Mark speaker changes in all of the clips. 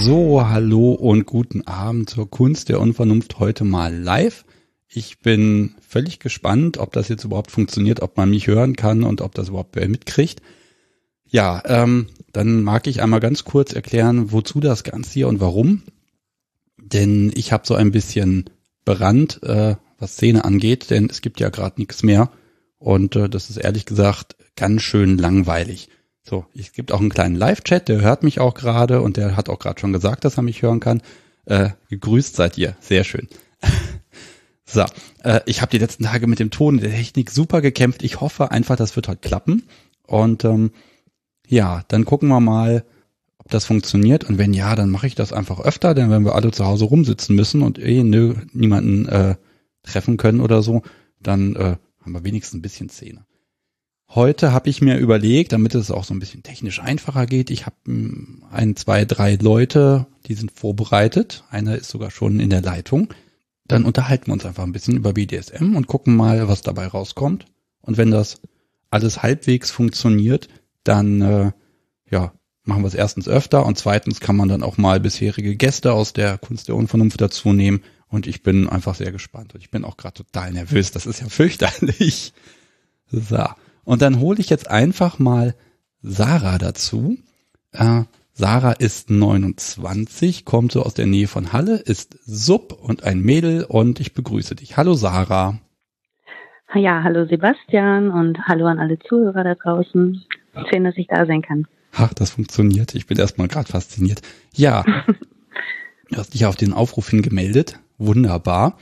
Speaker 1: So, hallo und guten Abend zur Kunst der Unvernunft heute mal live. Ich bin völlig gespannt, ob das jetzt überhaupt funktioniert, ob man mich hören kann und ob das überhaupt wer mitkriegt. Ja, dann mag ich einmal ganz kurz erklären, wozu das Ganze hier und warum. Denn ich habe so ein bisschen Brand, was Szene angeht, denn es gibt ja gerade nichts mehr. Und das ist ehrlich gesagt ganz schön langweilig. So, es gibt auch einen kleinen Live-Chat, der hört mich auch gerade und der hat auch gerade schon gesagt, dass er mich hören kann. Gegrüßt seid ihr, sehr schön. So, ich habe die letzten Tage mit dem Ton der Technik super gekämpft. Ich hoffe einfach, das wird heute klappen. Und ja, dann gucken wir mal, ob das funktioniert. Und wenn ja, dann mache ich das einfach öfter, denn wenn wir alle zu Hause rumsitzen müssen und niemanden treffen können oder so, dann haben wir wenigstens ein bisschen Szene. Heute habe ich mir überlegt, damit es auch so ein bisschen technisch einfacher geht, ich habe 1, 2, 3 Leute, die sind vorbereitet. Einer ist sogar schon in der Leitung. Dann unterhalten wir uns einfach ein bisschen über BDSM und gucken mal, was dabei rauskommt. Und wenn das alles halbwegs funktioniert, dann ja, machen wir es erstens öfter und zweitens kann man dann auch mal bisherige Gäste aus der Kunst der Unvernunft dazu nehmen. Und ich bin einfach sehr gespannt und ich bin auch gerade total nervös. Das ist ja fürchterlich. So. Und dann hole ich jetzt einfach mal Sarah dazu. Sarah ist 29, kommt so aus der Nähe von Halle, ist Sub und ein Mädel und ich begrüße dich. Hallo Sarah.
Speaker 2: Ja, hallo Sebastian und hallo an alle Zuhörer da draußen. Schön, dass ich da sein kann.
Speaker 1: Ach, das funktioniert. Ich bin erstmal gerade fasziniert. Ja, du hast dich auf den Aufruf hingemeldet. Wunderbar.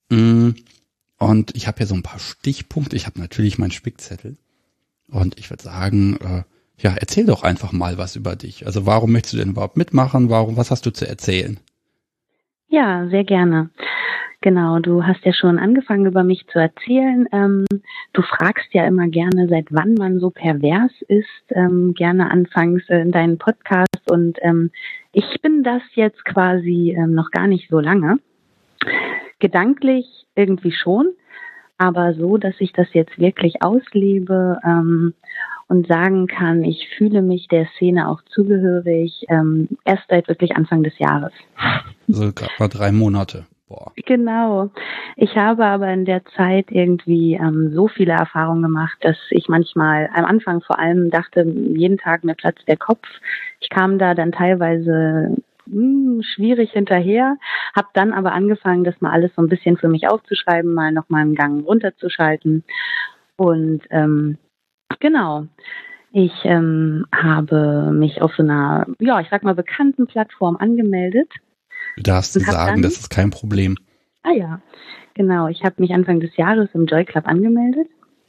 Speaker 1: Und ich habe hier so ein paar Stichpunkte. Ich habe natürlich meinen Spickzettel. Und ich würde sagen, ja, erzähl doch einfach mal was über dich. Also warum möchtest du denn überhaupt mitmachen? Was hast du zu erzählen?
Speaker 2: Ja, sehr gerne. Genau, du hast ja schon angefangen, über mich zu erzählen. Du fragst ja immer gerne, seit wann man so pervers ist, gerne anfangs in deinen Podcast. Und ich bin das jetzt quasi noch gar nicht so lange. Gedanklich irgendwie schon, aber so, dass ich das jetzt wirklich auslebe und sagen kann, ich fühle mich der Szene auch zugehörig, erst seit wirklich Anfang des Jahres.
Speaker 1: Also gerade mal 3 Monate. Boah.
Speaker 2: Genau. Ich habe aber in der Zeit irgendwie so viele Erfahrungen gemacht, dass ich manchmal am Anfang vor allem dachte, jeden Tag mir platzt der Kopf. Ich kam da dann teilweise schwierig hinterher, habe dann aber angefangen, das mal alles so ein bisschen für mich aufzuschreiben, mal nochmal einen Gang runterzuschalten. Und genau, ich habe mich auf so einer, ja, ich sag mal, bekannten Plattform angemeldet.
Speaker 1: Du darfst sagen, das ist kein Problem.
Speaker 2: Ah ja, genau. Ich habe mich Anfang des Jahres im Joy Club angemeldet.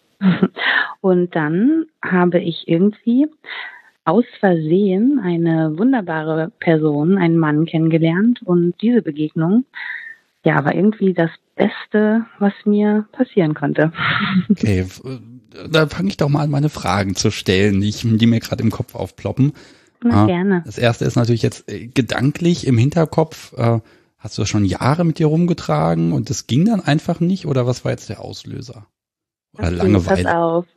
Speaker 2: Und dann habe ich irgendwie aus Versehen eine wunderbare Person, einen Mann kennengelernt. Und diese Begegnung, ja, war irgendwie das Beste, was mir passieren konnte.
Speaker 1: Okay, da fange ich doch mal an, meine Fragen zu stellen, die mir gerade im Kopf aufploppen.
Speaker 2: Na, gerne.
Speaker 1: Das erste ist natürlich jetzt gedanklich im Hinterkopf. Hast du das schon Jahre mit dir rumgetragen und das ging dann einfach nicht? Oder was war jetzt der Auslöser? Oder
Speaker 2: okay,
Speaker 1: Langeweile?
Speaker 2: Pass auf.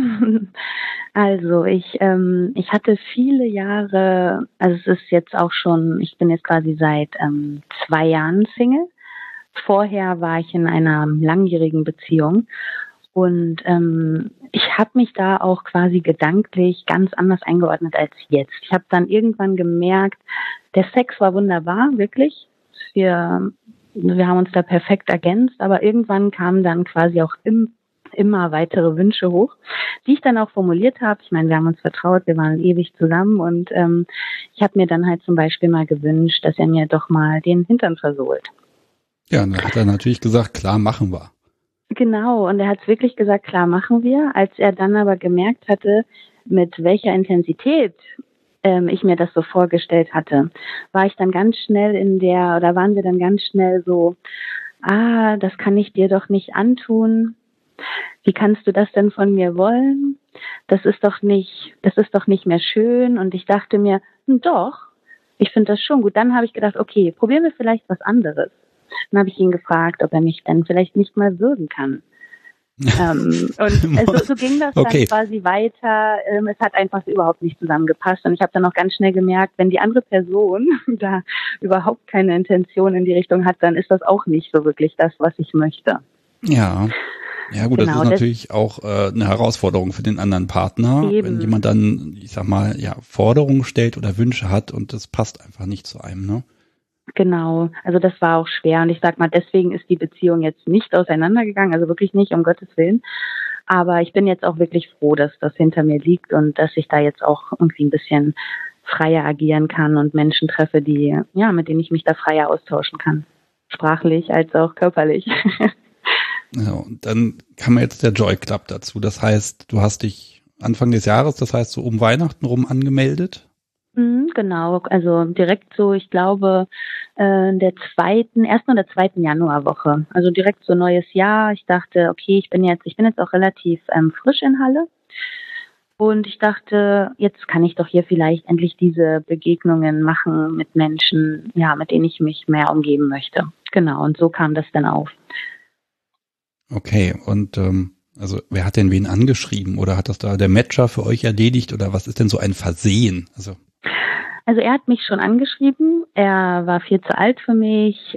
Speaker 2: Also ich hatte viele Jahre, also es ist jetzt auch schon, ich bin jetzt quasi seit 2 Jahren Single. Vorher war ich in einer langjährigen Beziehung und ich habe mich da auch quasi gedanklich ganz anders eingeordnet als jetzt. Ich habe dann irgendwann gemerkt, der Sex war wunderbar, wirklich. Wir haben uns da perfekt ergänzt, aber irgendwann kamen dann quasi auch immer weitere Wünsche hoch, die ich dann auch formuliert habe. Ich meine, wir haben uns vertraut, wir waren ewig zusammen und ich habe mir dann halt zum Beispiel mal gewünscht, dass er mir doch mal den Hintern versohlt.
Speaker 1: Ja, dann hat er natürlich gesagt, klar, machen wir.
Speaker 2: Genau, und er hat es wirklich gesagt, klar, machen wir. Als er dann aber gemerkt hatte, mit welcher Intensität ich mir das so vorgestellt hatte, war ich dann ganz schnell waren wir dann ganz schnell so, das kann ich dir doch nicht antun. Wie kannst du das denn von mir wollen? Das ist doch nicht mehr schön. Und ich dachte mir, doch, ich finde das schon gut. Dann habe ich gedacht, okay, probieren wir vielleicht was anderes. Dann habe ich ihn gefragt, ob er mich dann vielleicht nicht mal würgen kann. Und so ging das
Speaker 1: Okay.
Speaker 2: dann quasi weiter. Es hat einfach überhaupt nicht zusammengepasst. Und ich habe dann auch ganz schnell gemerkt, wenn die andere Person da überhaupt keine Intention in die Richtung hat, dann ist das auch nicht so wirklich das, was ich möchte.
Speaker 1: Ja. Ja gut,
Speaker 2: Genau,
Speaker 1: das ist natürlich auch eine Herausforderung für den anderen Partner,
Speaker 2: eben.
Speaker 1: wenn jemand dann, ich sag mal, ja, Forderungen stellt oder Wünsche hat und das passt einfach nicht zu einem, ne?
Speaker 2: Genau, also das war auch schwer und ich sag mal, deswegen ist die Beziehung jetzt nicht auseinandergegangen, also wirklich nicht, um Gottes Willen. Aber ich bin jetzt auch wirklich froh, dass das hinter mir liegt und dass ich da jetzt auch irgendwie ein bisschen freier agieren kann und Menschen treffe, die, ja, mit denen ich mich da freier austauschen kann. Sprachlich als auch körperlich.
Speaker 1: Ja, und dann kam jetzt der Joy Club dazu. Das heißt, du hast dich Anfang des Jahres, das heißt so um Weihnachten rum angemeldet?
Speaker 2: Genau, also direkt so, ich glaube, in der ersten oder zweiten Januarwoche. Also direkt so neues Jahr. Ich dachte, okay, ich bin jetzt auch relativ frisch in Halle. Und ich dachte, jetzt kann ich doch hier vielleicht endlich diese Begegnungen machen mit Menschen, ja, mit denen ich mich mehr umgeben möchte. Genau, und so kam das dann auf.
Speaker 1: Okay, und also wer hat denn wen angeschrieben oder hat das da der Matcher für euch erledigt oder was ist denn so ein Versehen?
Speaker 2: Also er hat mich schon angeschrieben, er war viel zu alt für mich,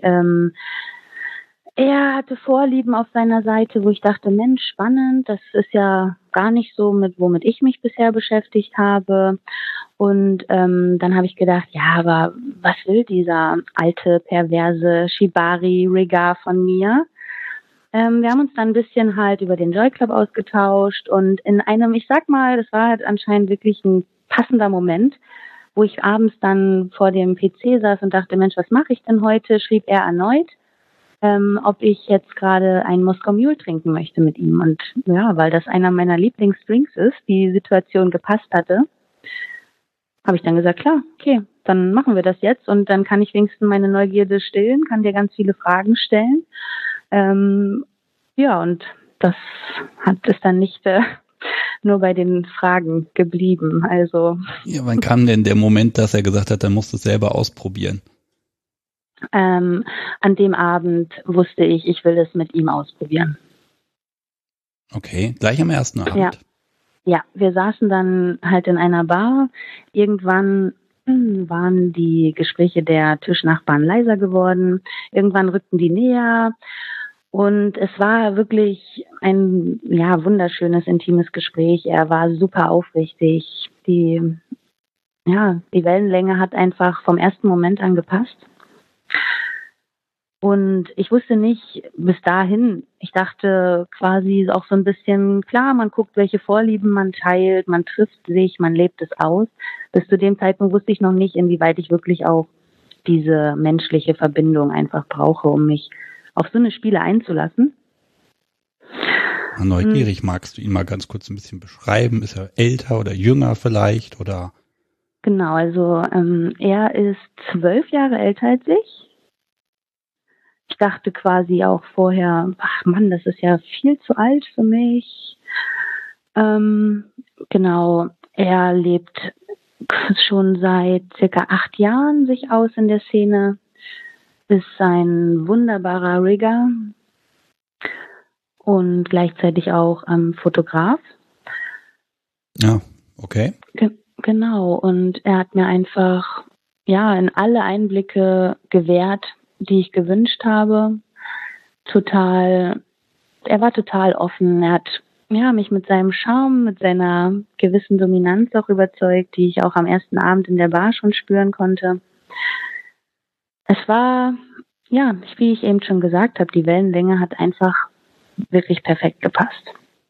Speaker 2: er hatte Vorlieben auf seiner Seite, wo ich dachte, Mensch, spannend, das ist ja gar nicht so, womit ich mich bisher beschäftigt habe. Und dann habe ich gedacht, ja, aber was will dieser alte, perverse Shibari-Rigger von mir? Wir haben uns dann ein bisschen halt über den Joy Club ausgetauscht und in einem, ich sag mal, das war halt anscheinend wirklich ein passender Moment, wo ich abends dann vor dem PC saß und dachte, Mensch, was mache ich denn heute? Schrieb er erneut, ob ich jetzt gerade einen Moskau Mule trinken möchte mit ihm. Und ja, weil das einer meiner Lieblingsdrinks ist, die Situation gepasst hatte, habe ich dann gesagt, klar, okay, dann machen wir das jetzt und dann kann ich wenigstens meine Neugierde stillen, kann dir ganz viele Fragen stellen. Ja, und das ist dann nicht nur bei den Fragen geblieben. Also
Speaker 1: Ja, wann kam denn der Moment, dass er gesagt hat, er musste es selber ausprobieren?
Speaker 2: an dem Abend wusste ich will es mit ihm ausprobieren.
Speaker 1: Okay, gleich am ersten Abend?
Speaker 2: Ja, wir saßen dann halt in einer Bar. Irgendwann waren die Gespräche der Tischnachbarn leiser geworden. Irgendwann rückten die näher. Und es war wirklich ein, ja, wunderschönes, intimes Gespräch. Er war super aufrichtig. Die Wellenlänge hat einfach vom ersten Moment an gepasst. Und ich wusste nicht bis dahin, ich dachte quasi auch so ein bisschen, klar, man guckt, welche Vorlieben man teilt, man trifft sich, man lebt es aus. Bis zu dem Zeitpunkt wusste ich noch nicht, inwieweit ich wirklich auch diese menschliche Verbindung einfach brauche, um mich auf so eine Spiele einzulassen.
Speaker 1: Neugierig, magst du ihn mal ganz kurz ein bisschen beschreiben? Ist er älter oder jünger vielleicht? Oder?
Speaker 2: Genau, also er ist 12 Jahre älter als ich. Ich dachte quasi auch vorher, ach Mann, das ist ja viel zu alt für mich. Genau, er lebt schon seit circa 8 Jahren sich aus in der Szene, ist ein wunderbarer Rigger und gleichzeitig auch Fotograf.
Speaker 1: Ja, okay.
Speaker 2: Genau, und er hat mir einfach in alle Einblicke gewährt, die ich gewünscht habe. Er war total offen. Er hat mich mit seinem Charme, mit seiner gewissen Dominanz auch überzeugt, die ich auch am ersten Abend in der Bar schon spüren konnte. Es war, wie ich eben schon gesagt habe, die Wellenlänge hat einfach wirklich perfekt gepasst.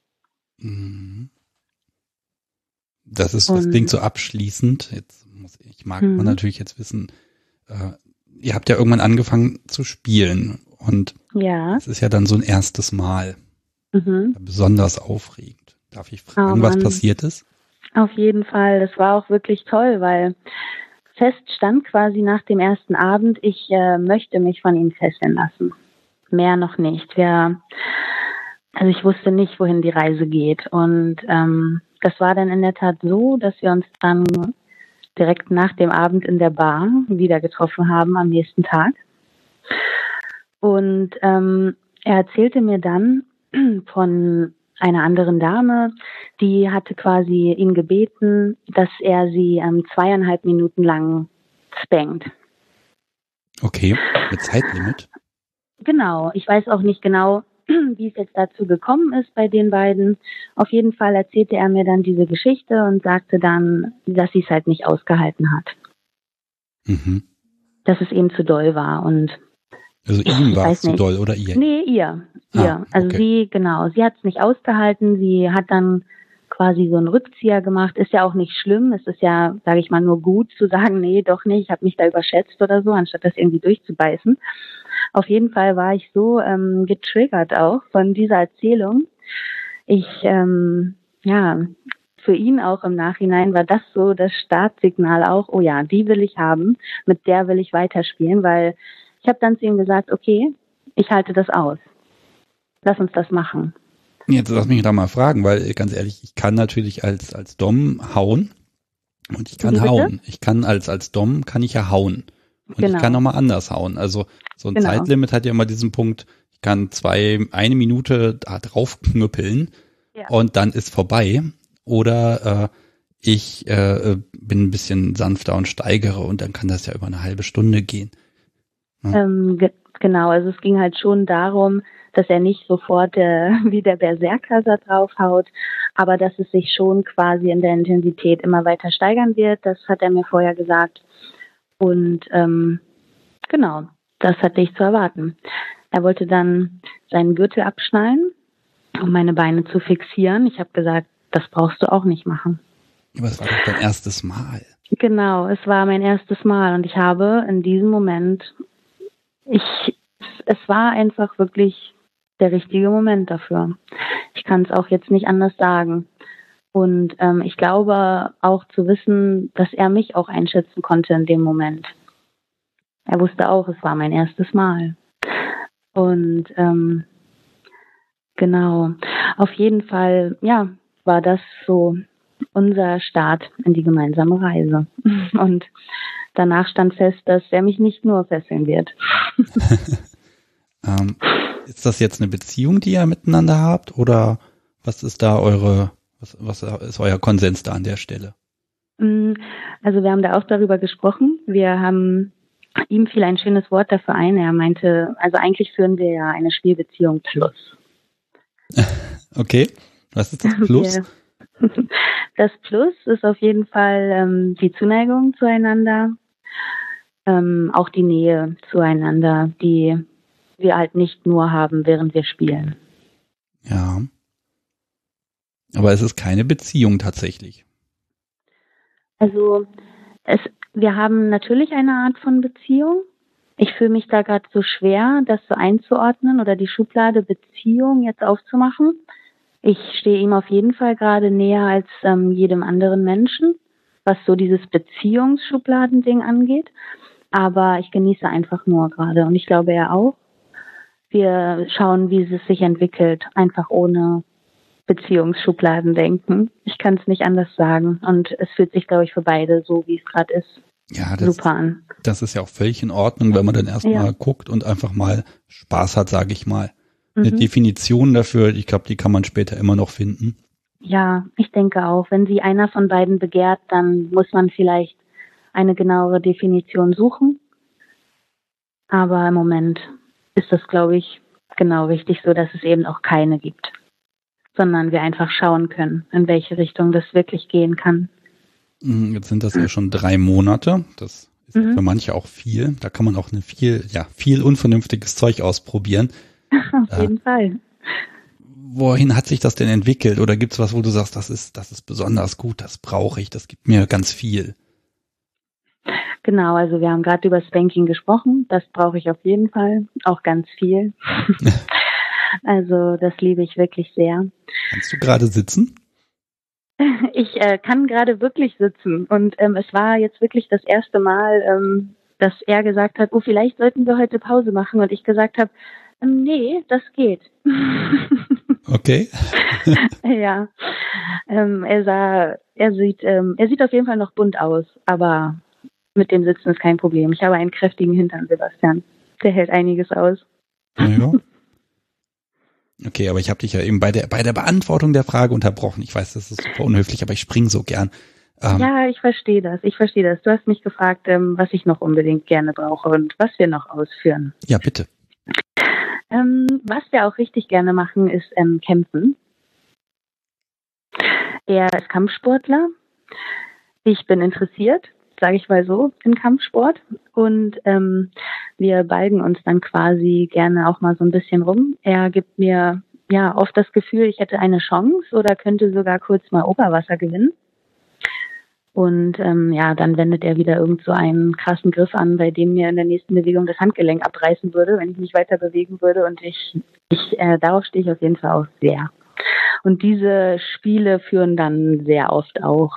Speaker 1: Das klingt so abschließend. Man natürlich jetzt wissen, ihr habt ja irgendwann angefangen zu spielen und es ist ja dann so ein erstes Mal. Besonders aufregend. Darf ich fragen, was passiert ist?
Speaker 2: Auf jeden Fall. Das war auch wirklich toll, weil fest stand quasi nach dem ersten Abend, ich möchte mich von ihm fesseln lassen. Mehr noch nicht. Ich wusste nicht, wohin die Reise geht. Und das war dann in der Tat so, dass wir uns dann direkt nach dem Abend in der Bar wieder getroffen haben am nächsten Tag. Und er erzählte mir dann, von einer anderen Dame, die hatte quasi ihn gebeten, dass er sie 2,5 Minuten lang spankt.
Speaker 1: Okay, mit Zeitlimit?
Speaker 2: Genau, ich weiß auch nicht genau, wie es jetzt dazu gekommen ist bei den beiden. Auf jeden Fall erzählte er mir dann diese Geschichte und sagte dann, dass sie es halt nicht ausgehalten hat.
Speaker 1: Mhm.
Speaker 2: Dass es ihm zu doll war und
Speaker 1: also ihm war es zu doll oder ihr?
Speaker 2: Nee, ihr. Also
Speaker 1: okay.
Speaker 2: sie hat es nicht ausgehalten. Sie hat dann quasi so einen Rückzieher gemacht. Ist ja auch nicht schlimm. Es ist ja, sage ich mal, nur gut zu sagen, nee, doch nicht, ich habe mich da überschätzt oder so, anstatt das irgendwie durchzubeißen. Auf jeden Fall war ich so getriggert auch von dieser Erzählung. Für ihn auch im Nachhinein war das so das Startsignal auch, oh ja, die will ich haben, mit der will ich weiterspielen, weil ich habe dann zu ihm gesagt, okay, ich halte das aus. Lass uns das machen.
Speaker 1: Jetzt lass mich da mal fragen, weil ganz ehrlich, ich kann natürlich als Dom hauen und ich kann hauen. Ich kann als Dom kann ich ja hauen. Und ich kann auch mal anders hauen. Also so ein Zeitlimit hat ja immer diesen Punkt, ich kann 1 Minute da drauf knüppeln und dann ist vorbei. Oder ich bin ein bisschen sanfter und steigere und dann kann das ja über eine halbe Stunde gehen.
Speaker 2: Ja. Genau, also es ging halt schon darum, dass er nicht sofort wie der Berserker da draufhaut, aber dass es sich schon quasi in der Intensität immer weiter steigern wird. Das hat er mir vorher gesagt. Und genau, das hatte ich zu erwarten. Er wollte dann seinen Gürtel abschnallen, um meine Beine zu fixieren. Ich habe gesagt, das brauchst du auch nicht machen.
Speaker 1: Aber es war doch dein erstes Mal.
Speaker 2: Genau, es war mein erstes Mal und ich habe in diesem Moment, es war einfach wirklich der richtige Moment dafür. Ich kann es auch jetzt nicht anders sagen. Und ich glaube auch zu wissen, dass er mich auch einschätzen konnte in dem Moment. Er wusste auch, es war mein erstes Mal. Und genau, auf jeden Fall, ja, war das so unser Start in die gemeinsame Reise. Und danach stand fest, dass er mich nicht nur fesseln wird.
Speaker 1: Ist das jetzt eine Beziehung, die ihr miteinander habt? Oder was ist da was ist euer Konsens da an der Stelle?
Speaker 2: Also wir haben da auch darüber gesprochen. Ihm fiel ein schönes Wort dafür ein. Er meinte, also eigentlich führen wir ja eine Spielbeziehung plus.
Speaker 1: Okay, was ist das Plus?
Speaker 2: Das Plus ist auf jeden Fall die Zuneigung zueinander, auch die Nähe zueinander, die wir halt nicht nur haben, während wir spielen.
Speaker 1: Ja. Aber es ist keine Beziehung tatsächlich.
Speaker 2: Also wir haben natürlich eine Art von Beziehung. Ich fühle mich da gerade so schwer, das so einzuordnen oder die Schublade Beziehung jetzt aufzumachen. Ich stehe ihm auf jeden Fall gerade näher als jedem anderen Menschen, was so dieses Beziehungsschubladending angeht. Aber ich genieße einfach nur gerade und ich glaube er auch. Wir schauen, wie es sich entwickelt, einfach ohne Beziehungsschubladendenken. Ich kann es nicht anders sagen und es fühlt sich, glaube ich, für beide so, wie es gerade ist, super an.
Speaker 1: Das ist ja auch völlig in Ordnung, wenn man dann erstmal guckt und einfach mal Spaß hat, sage ich mal. Eine Definition dafür, ich glaube, die kann man später immer noch finden.
Speaker 2: Ja, ich denke auch. Wenn sie einer von beiden begehrt, dann muss man vielleicht eine genauere Definition suchen. Aber im Moment ist das, glaube ich, genau richtig so, dass es eben auch keine gibt. Sondern wir einfach schauen können, in welche Richtung das wirklich gehen kann.
Speaker 1: Jetzt sind das ja schon 3 Monate. Das ist ja für manche auch viel. Da kann man auch viel unvernünftiges Zeug ausprobieren.
Speaker 2: Auf jeden Fall.
Speaker 1: Wohin hat sich das denn entwickelt? Oder gibt's was, wo du sagst, das ist besonders gut, das brauche ich, das gibt mir ganz viel?
Speaker 2: Genau, also wir haben gerade über Spanking gesprochen. Das brauche ich auf jeden Fall, auch ganz viel. Also das liebe ich wirklich sehr.
Speaker 1: Kannst du gerade sitzen?
Speaker 2: Ich kann gerade wirklich sitzen und es war jetzt wirklich das erste Mal, dass er gesagt hat, oh, vielleicht sollten wir heute Pause machen und ich gesagt habe, nee, das geht.
Speaker 1: Okay.
Speaker 2: Ja, er sieht auf jeden Fall noch bunt aus, aber mit dem Sitzen ist kein Problem. Ich habe einen kräftigen Hintern, Sebastian. Der hält einiges aus.
Speaker 1: Ja. Okay, aber ich habe dich ja eben bei der Beantwortung der Frage unterbrochen. Ich weiß, das ist super unhöflich, aber ich springe so gern.
Speaker 2: Ja, ich verstehe das. Du hast mich gefragt, was ich noch unbedingt gerne brauche und was wir noch ausführen.
Speaker 1: Ja, bitte.
Speaker 2: Was wir auch richtig gerne machen, ist Kämpfen. Er ist Kampfsportler. Ich bin interessiert, sage ich mal so, in Kampfsport. Und wir balgen uns dann quasi gerne auch mal so ein bisschen rum. Er gibt mir ja oft das Gefühl, ich hätte eine Chance oder könnte sogar kurz mal Oberwasser gewinnen. Und dann wendet er wieder irgend so einen krassen Griff an, bei dem mir in der nächsten Bewegung das Handgelenk abreißen würde, wenn ich mich weiter bewegen würde. Und darauf stehe ich auf jeden Fall auch sehr. Und diese Spiele führen dann sehr oft auch,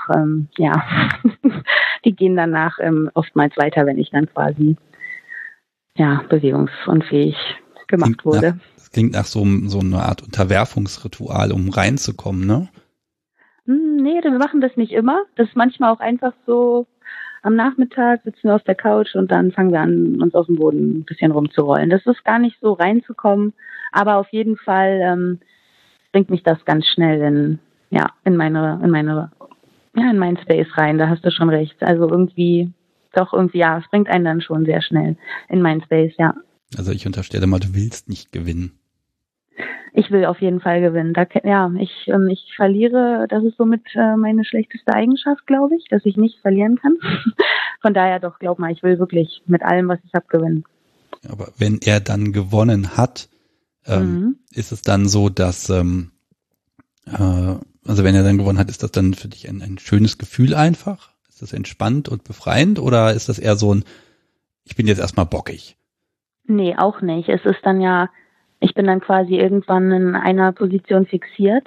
Speaker 2: die gehen danach oftmals weiter, wenn ich dann quasi bewegungsunfähig gemacht wurde.
Speaker 1: Das klingt nach so einer Art Unterwerfungsritual, um reinzukommen, ne?
Speaker 2: Nee, wir machen das nicht immer. Das ist manchmal auch einfach so, am Nachmittag sitzen wir auf der Couch und dann fangen wir an, uns auf dem Boden ein bisschen rumzurollen. Das ist gar nicht so reinzukommen, aber auf jeden Fall bringt mich das ganz schnell in meinen Space rein. Da hast du schon recht. Also es bringt einen dann schon sehr schnell in meinen Space, ja.
Speaker 1: Also ich unterstelle mal, du willst nicht gewinnen.
Speaker 2: Ich will auf jeden Fall gewinnen. Ich verliere, das ist somit meine schlechteste Eigenschaft, glaube ich, dass ich nicht verlieren kann. Von daher doch, glaub mal, ich will wirklich mit allem, was ich habe, gewinnen.
Speaker 1: Aber wenn er dann gewonnen hat, ist es dann so, dass, also wenn er dann gewonnen hat, ist das dann für dich ein schönes Gefühl einfach? Ist das entspannt und befreiend oder ist das eher so ich bin jetzt erstmal bockig?
Speaker 2: Nee, auch nicht. Es ist dann ich bin dann quasi irgendwann in einer Position fixiert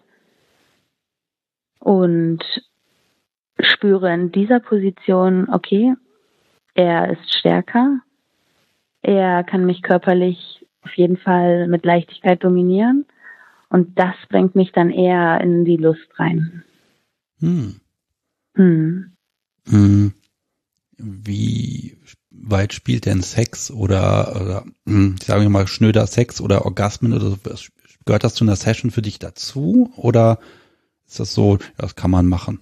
Speaker 2: und spüre in dieser Position, okay, er ist stärker, er kann mich körperlich auf jeden Fall mit Leichtigkeit dominieren und das bringt mich dann eher in die Lust rein.
Speaker 1: Wie weit spielt denn Sex oder sagen wir mal schnöder Sex oder Orgasmen oder so? Gehört das zu einer Session für dich dazu oder ist das so, das kann man machen?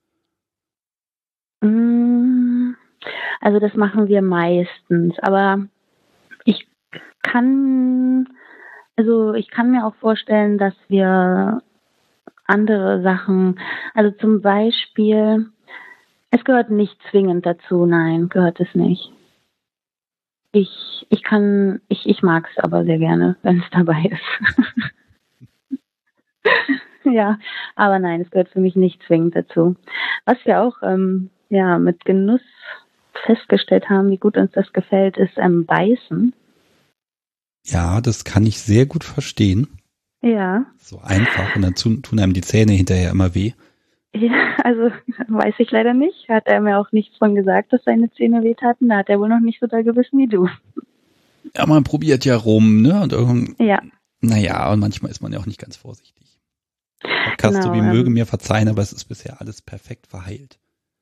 Speaker 2: Also das machen wir meistens, aber ich kann mir auch vorstellen, dass wir andere Sachen, also zum Beispiel, es gehört nicht zwingend dazu, nein, gehört es nicht. Ich mag es aber sehr gerne, wenn es dabei ist. Ja, aber nein, es gehört für mich nicht zwingend dazu. Was wir auch mit Genuss festgestellt haben, wie gut uns das gefällt, ist Beißen.
Speaker 1: Ja, das kann ich sehr gut verstehen.
Speaker 2: Ja.
Speaker 1: So einfach und dann tun einem die Zähne hinterher immer weh.
Speaker 2: Ja, also weiß ich leider nicht. Hat er mir auch nichts von gesagt, dass seine Zähne wehtaten. Da hat er wohl noch nicht so doll gebissen wie du.
Speaker 1: Ja, man probiert ja rum, ne? Und
Speaker 2: ja.
Speaker 1: Naja, und manchmal ist man ja auch nicht ganz vorsichtig. Podcast, so wie möge mir verzeihen, aber es ist bisher alles perfekt verheilt.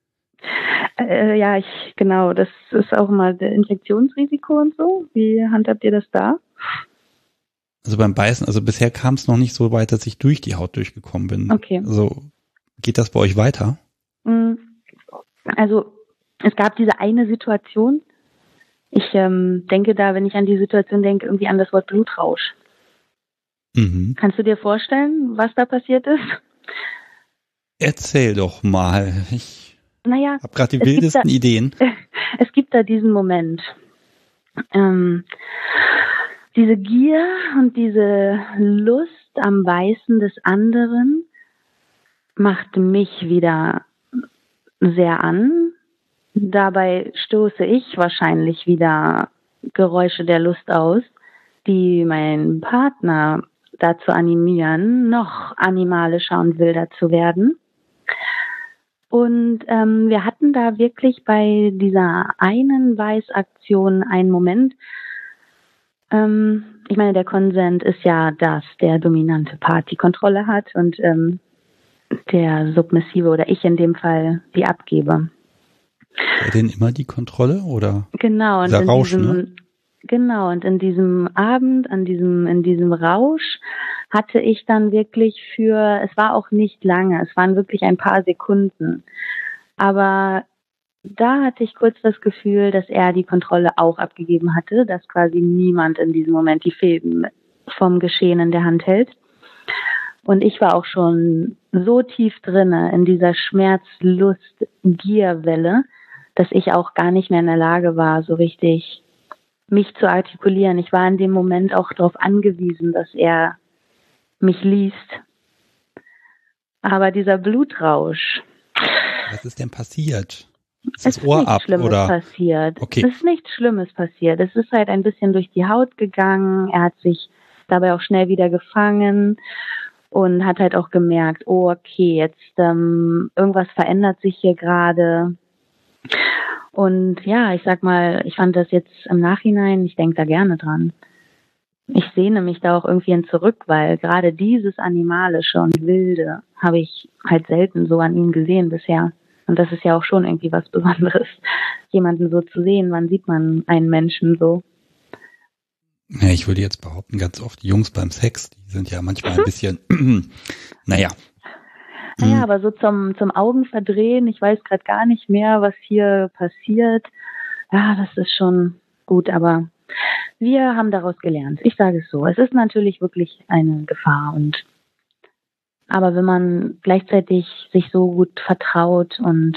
Speaker 2: Das ist auch mal der Infektionsrisiko und so. Wie handhabt ihr das da?
Speaker 1: Also beim Beißen, also bisher kam es noch nicht so weit, dass ich durch die Haut durchgekommen bin.
Speaker 2: Okay.
Speaker 1: Also geht das bei euch weiter?
Speaker 2: Also es gab diese eine Situation. Ich denke da, wenn ich an die Situation denke, irgendwie an das Wort Blutrausch.
Speaker 1: Mhm.
Speaker 2: Kannst du dir vorstellen, was da passiert ist?
Speaker 1: Erzähl doch mal. Ich habe gerade die wildesten Ideen.
Speaker 2: Es gibt da diesen Moment. Diese Gier und diese Lust am Beißen des anderen macht mich wieder sehr an. Dabei stoße ich wahrscheinlich wieder Geräusche der Lust aus, die meinen Partner dazu animieren, noch animalischer und wilder zu werden. Und wir hatten da wirklich bei dieser einen Beißaktion einen Moment. Ich meine, der Konsent ist ja, dass der dominante Part die Kontrolle hat und der Submissive oder ich in dem Fall die abgebe.
Speaker 1: Wer denn immer die Kontrolle oder?
Speaker 2: Genau, und
Speaker 1: Rausch, ne?
Speaker 2: Genau, und in diesem Abend, in diesem Rausch, hatte ich dann wirklich es war auch nicht lange, es waren wirklich ein paar Sekunden. Aber da hatte ich kurz das Gefühl, dass er die Kontrolle auch abgegeben hatte, dass quasi niemand in diesem Moment die Fäden vom Geschehen in der Hand hält. Und ich war auch schon so tief drinne in dieser Schmerz-Lust-Gier-Welle, dass ich auch gar nicht mehr in der Lage war, so richtig mich zu artikulieren. Ich war in dem Moment auch darauf angewiesen, dass er mich liest. Aber dieser Blutrausch.
Speaker 1: Was ist denn passiert?
Speaker 2: Ist das Ohr ab, oder? Passiert. Okay. Es ist nichts Schlimmes passiert. Es ist halt ein bisschen durch die Haut gegangen. Er hat sich dabei auch schnell wieder gefangen und hat halt auch gemerkt, oh, okay, jetzt irgendwas verändert sich hier gerade. Und ja, ich sag mal, ich fand das jetzt im Nachhinein, ich denke da gerne dran. Ich sehne mich da auch irgendwie hin zurück, weil gerade dieses Animalische und Wilde habe ich halt selten so an ihm gesehen bisher. Und das ist ja auch schon irgendwie was Besonderes, jemanden so zu sehen. Wann sieht man einen Menschen so?
Speaker 1: Ja, ich würde jetzt behaupten, ganz oft die Jungs beim Sex, die sind ja manchmal ein bisschen, naja.
Speaker 2: Naja, aber so zum Augenverdrehen, ich weiß gerade gar nicht mehr, was hier passiert. Ja, das ist schon gut, aber wir haben daraus gelernt. Ich sage es so. Es ist natürlich wirklich eine Gefahr aber wenn man gleichzeitig sich so gut vertraut und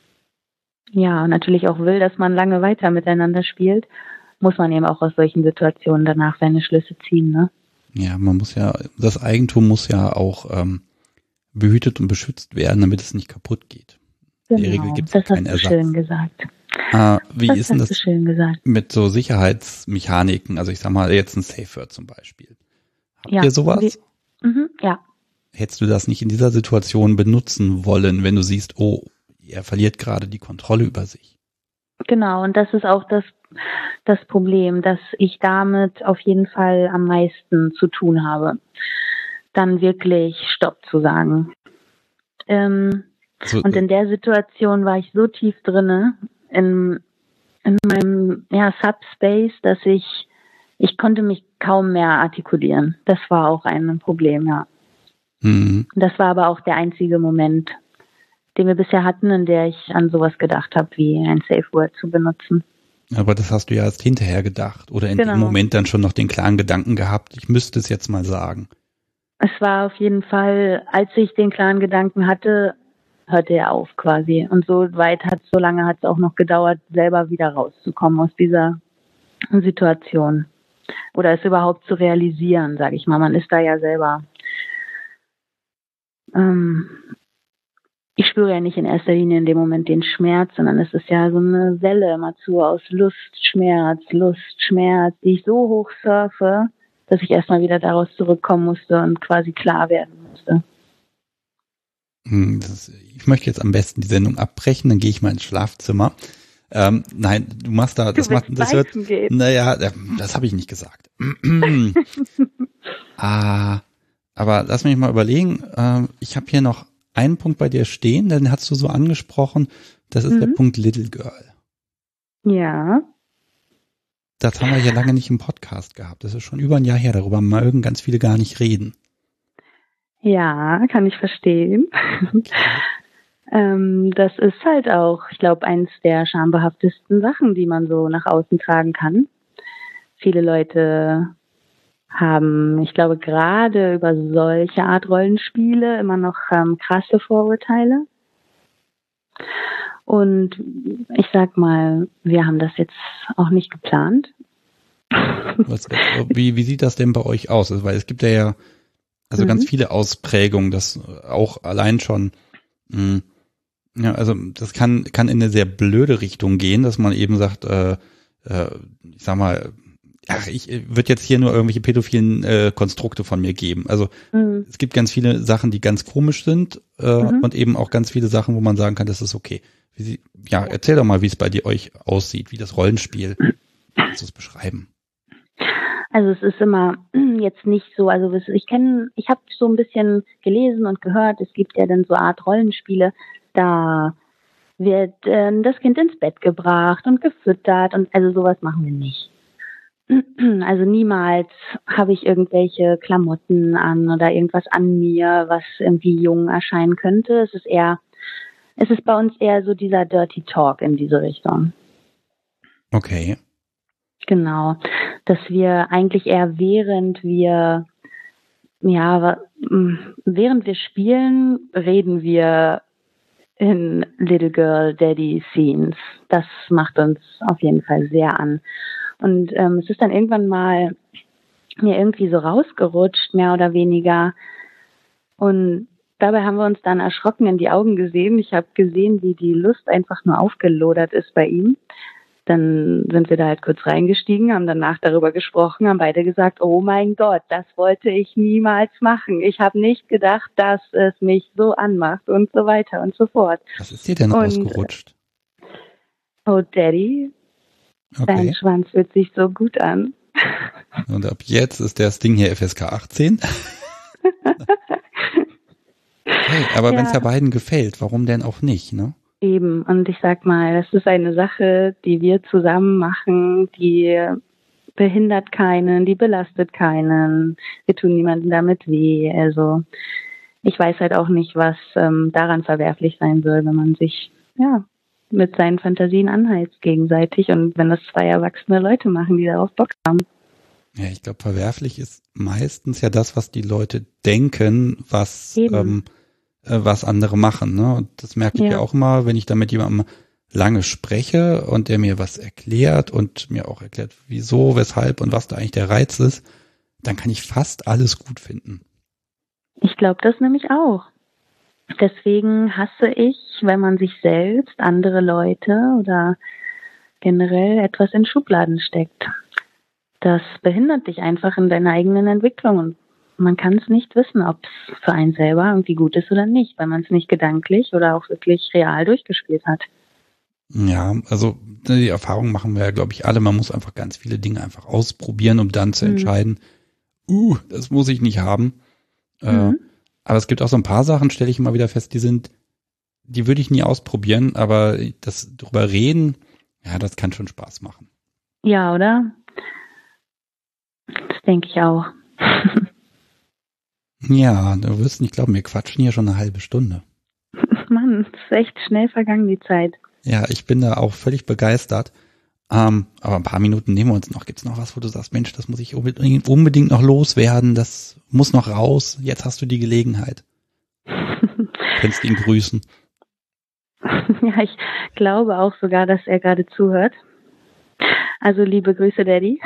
Speaker 2: ja, natürlich auch will, dass man lange weiter miteinander spielt, muss man eben auch aus solchen Situationen danach seine Schlüsse ziehen, ne?
Speaker 1: Ja, das Eigentum muss ja auch behütet und beschützt werden, damit es nicht kaputt geht.
Speaker 2: Genau, in der Regel gibt es keinen Ersatz. Das hast du schön gesagt.
Speaker 1: Wie ist denn das mit so Sicherheitsmechaniken? Also ich sag mal jetzt ein Safe Word zum Beispiel. Habt ihr sowas?
Speaker 2: Ja.
Speaker 1: Hättest du das nicht in dieser Situation benutzen wollen, wenn du siehst, oh, er verliert gerade die Kontrolle über sich?
Speaker 2: Genau, und das ist auch das Problem, dass ich damit auf jeden Fall am meisten zu tun habe. Dann wirklich Stopp zu sagen. Und in der Situation war ich so tief drinne in meinem Subspace, dass ich konnte mich kaum mehr artikulieren. Das war auch ein Problem, ja. Mhm. Das war aber auch der einzige Moment, den wir bisher hatten, in der ich an sowas gedacht habe, wie ein Safe Word zu benutzen.
Speaker 1: Aber das hast du ja erst hinterher gedacht oder in dem Moment dann schon noch den klaren Gedanken gehabt, ich müsste es jetzt mal sagen.
Speaker 2: Es war auf jeden Fall, als ich den klaren Gedanken hatte, hörte er auf quasi. Und so lange hat es auch noch gedauert, selber wieder rauszukommen aus dieser Situation. Oder es überhaupt zu realisieren, sage ich mal. Man ist da ja selber. Ich spüre ja nicht in erster Linie in dem Moment den Schmerz, sondern es ist ja so eine Welle immerzu aus Lust, Schmerz, die ich so hoch surfe, dass ich erstmal wieder daraus zurückkommen musste und quasi klar werden musste.
Speaker 1: Ich möchte jetzt am besten die Sendung abbrechen, dann gehe ich mal ins Schlafzimmer. Nein, du machst da, das hört, naja, das habe ich nicht gesagt. Aber lass mich mal überlegen, ich habe hier noch einen Punkt bei dir stehen, den hast du so angesprochen, das ist der Punkt Little Girl.
Speaker 2: Ja.
Speaker 1: Das haben wir ja lange nicht im Podcast gehabt, das ist schon über ein Jahr her, darüber mögen ganz viele gar nicht reden.
Speaker 2: Ja, kann ich verstehen. Okay. Das ist halt auch, ich glaube, eins der schambehaftesten Sachen, die man so nach außen tragen kann. Viele Leute haben, ich glaube, gerade über solche Art Rollenspiele immer noch krasse Vorurteile. Und ich sag mal, wir haben das jetzt auch nicht geplant.
Speaker 1: Wie sieht das denn bei euch aus? Also, weil es gibt ja ganz viele Ausprägungen, das auch allein schon, also das kann in eine sehr blöde Richtung gehen, dass man eben sagt, ich sag mal, ich würde jetzt hier nur irgendwelche pädophilen Konstrukte von mir geben. Also es gibt ganz viele Sachen, die ganz komisch sind und eben auch ganz viele Sachen, wo man sagen kann, das ist okay. Erzähl doch mal, wie es bei euch aussieht, wie das Rollenspiel, kannst du es beschreiben?
Speaker 2: Also es ist immer jetzt nicht so, also ich habe so ein bisschen gelesen und gehört, es gibt ja dann so Art Rollenspiele, da wird das Kind ins Bett gebracht und gefüttert und also sowas machen wir nicht. Also niemals habe ich irgendwelche Klamotten an oder irgendwas an mir, was irgendwie jung erscheinen könnte. Es ist bei uns eher so dieser Dirty Talk in diese Richtung.
Speaker 1: Okay.
Speaker 2: Genau. Dass wir eigentlich eher während wir spielen, reden wir in Little Girl Daddy Scenes. Das macht uns auf jeden Fall sehr an. Und es ist dann irgendwann mal mir irgendwie so rausgerutscht, mehr oder weniger. Und dabei haben wir uns dann erschrocken in die Augen gesehen. Ich habe gesehen, wie die Lust einfach nur aufgelodert ist bei ihm. Dann sind wir da halt kurz reingestiegen, haben danach darüber gesprochen, haben beide gesagt, oh mein Gott, das wollte ich niemals machen. Ich habe nicht gedacht, dass es mich so anmacht und so weiter und so fort.
Speaker 1: Was ist dir denn rausgerutscht?
Speaker 2: Oh Daddy, dein Schwanz fühlt sich so gut an.
Speaker 1: Und ab jetzt ist das Ding hier FSK 18. Hey, aber wenn es ja beiden gefällt, warum denn auch nicht, ne?
Speaker 2: Eben, und ich sag mal, das ist eine Sache, die wir zusammen machen, die behindert keinen, die belastet keinen, wir tun niemandem damit weh. Also ich weiß halt auch nicht, was daran verwerflich sein soll, wenn man sich mit seinen Fantasien anheizt gegenseitig und wenn das zwei erwachsene Leute machen, die darauf Bock haben.
Speaker 1: Ja, ich glaube, verwerflich ist meistens ja das, was die Leute denken, was andere machen, ne? Und das merke ich ja auch immer, wenn ich da mit jemandem lange spreche und der mir was erklärt und mir auch erklärt, wieso, weshalb und was da eigentlich der Reiz ist, dann kann ich fast alles gut finden.
Speaker 2: Ich glaube das nämlich auch. Deswegen hasse ich, wenn man sich selbst, andere Leute oder generell etwas in Schubladen steckt. Das behindert dich einfach in deiner eigenen Entwicklung und man kann es nicht wissen, ob es für einen selber irgendwie gut ist oder nicht, weil man es nicht gedanklich oder auch wirklich real durchgespielt hat.
Speaker 1: Ja, also die Erfahrung machen wir ja, glaube ich, alle. Man muss einfach ganz viele Dinge einfach ausprobieren, um dann zu entscheiden, das muss ich nicht haben. Aber es gibt auch so ein paar Sachen, stelle ich immer wieder fest, die würde ich nie ausprobieren, aber das drüber reden, ja, das kann schon Spaß machen.
Speaker 2: Ja, oder? Das denke ich auch.
Speaker 1: Ja, du wirst nicht glauben, wir quatschen hier schon eine halbe Stunde.
Speaker 2: Mann, es ist echt schnell vergangen, die Zeit.
Speaker 1: Ja, ich bin da auch völlig begeistert. Aber ein paar Minuten nehmen wir uns noch. Gibt's noch was, wo du sagst, Mensch, das muss ich unbedingt noch loswerden, das muss noch raus, jetzt hast du die Gelegenheit. Kannst ihn grüßen.
Speaker 2: Ja, ich glaube auch sogar, dass er gerade zuhört. Also liebe Grüße, Daddy.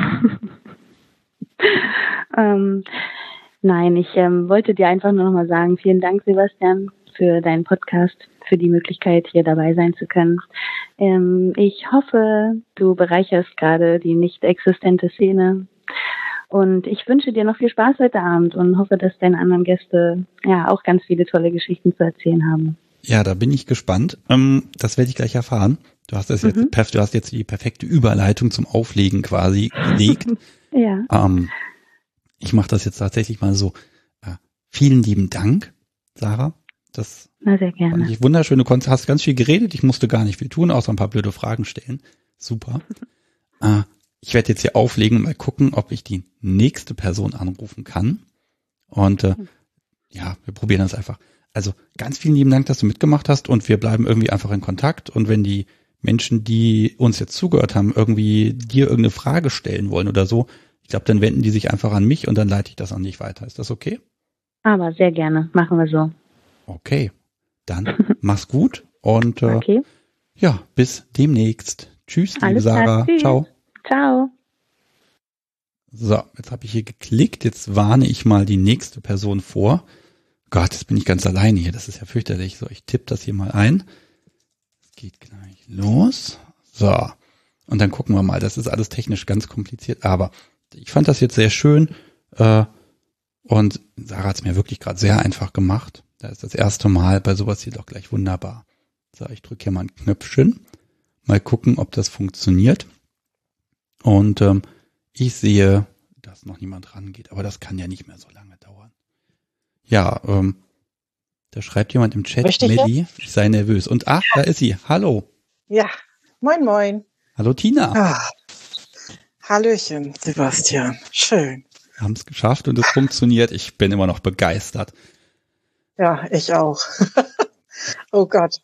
Speaker 2: Nein, ich wollte dir einfach nur noch mal sagen, vielen Dank, Sebastian, für deinen Podcast, für die Möglichkeit, hier dabei sein zu können. Ich hoffe, du bereicherst gerade die nicht existente Szene und ich wünsche dir noch viel Spaß heute Abend und hoffe, dass deine anderen Gäste auch ganz viele tolle Geschichten zu erzählen haben.
Speaker 1: Ja, da bin ich gespannt. Das werde ich gleich erfahren. Du hast jetzt die perfekte Überleitung zum Auflegen quasi gelegt.
Speaker 2: Ja.
Speaker 1: Ich mache das jetzt tatsächlich mal so. Vielen lieben Dank, Sarah.
Speaker 2: Na, sehr gerne.
Speaker 1: Fand ich wunderschön. Du hast ganz viel geredet. Ich musste gar nicht viel tun, außer ein paar blöde Fragen stellen. Super. Ich werde jetzt hier auflegen und mal gucken, ob ich die nächste Person anrufen kann. Und wir probieren das einfach. Also ganz vielen lieben Dank, dass du mitgemacht hast und wir bleiben irgendwie einfach in Kontakt. Und wenn die Menschen, die uns jetzt zugehört haben, irgendwie dir irgendeine Frage stellen wollen oder so, ich glaube, dann wenden die sich einfach an mich und dann leite ich das an dich weiter. Ist das okay?
Speaker 2: Aber sehr gerne. Machen wir so.
Speaker 1: Okay. Dann mach's gut und
Speaker 2: okay.
Speaker 1: Bis demnächst. Tschüss, liebe
Speaker 2: Alles
Speaker 1: Sarah.
Speaker 2: klar. Tschüss.
Speaker 1: Ciao.
Speaker 2: Ciao.
Speaker 1: So, jetzt habe ich hier geklickt. Jetzt warne ich mal die nächste Person vor. Gott, jetzt bin ich ganz alleine hier. Das ist ja fürchterlich. So, ich tippe das hier mal ein. Es geht gleich los. So. Und dann gucken wir mal. Das ist alles technisch ganz kompliziert. Aber ich fand das jetzt sehr schön. Und Sarah hat es mir wirklich gerade sehr einfach gemacht. Da ist das erste Mal bei sowas hier doch gleich wunderbar. So, ich drücke hier mal ein Knöpfchen. Mal gucken, ob das funktioniert. Und ich sehe, dass noch niemand rangeht. Aber das kann ja nicht mehr so lange dauern. Ja, da schreibt jemand im Chat, Melli, ich sei nervös. Und da ist sie. Hallo.
Speaker 3: Ja, moin moin.
Speaker 1: Hallo Tina.
Speaker 3: Hallöchen, Sebastian. Schön.
Speaker 1: Wir haben es geschafft und es funktioniert. Ich bin immer noch begeistert.
Speaker 3: Ja, ich auch. Oh Gott.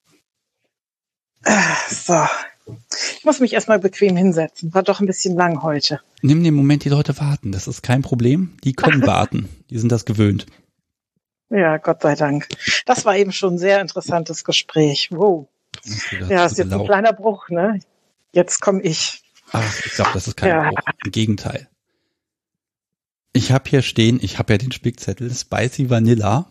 Speaker 3: So. Ich muss mich erstmal bequem hinsetzen. War doch ein bisschen lang heute.
Speaker 1: Nimm den Moment, die Leute warten. Das ist kein Problem. Die können warten. Die sind das gewöhnt.
Speaker 3: Ja, Gott sei Dank. Das war eben schon ein sehr interessantes Gespräch. Wow.
Speaker 1: Okay,
Speaker 3: Ja, ist jetzt ein kleiner Bruch, ne? Jetzt komme ich.
Speaker 1: Ach, ich glaube, das ist kein Bruch. Im Gegenteil. Ich habe hier stehen, ich habe ja den Spickzettel, Spicy Vanilla.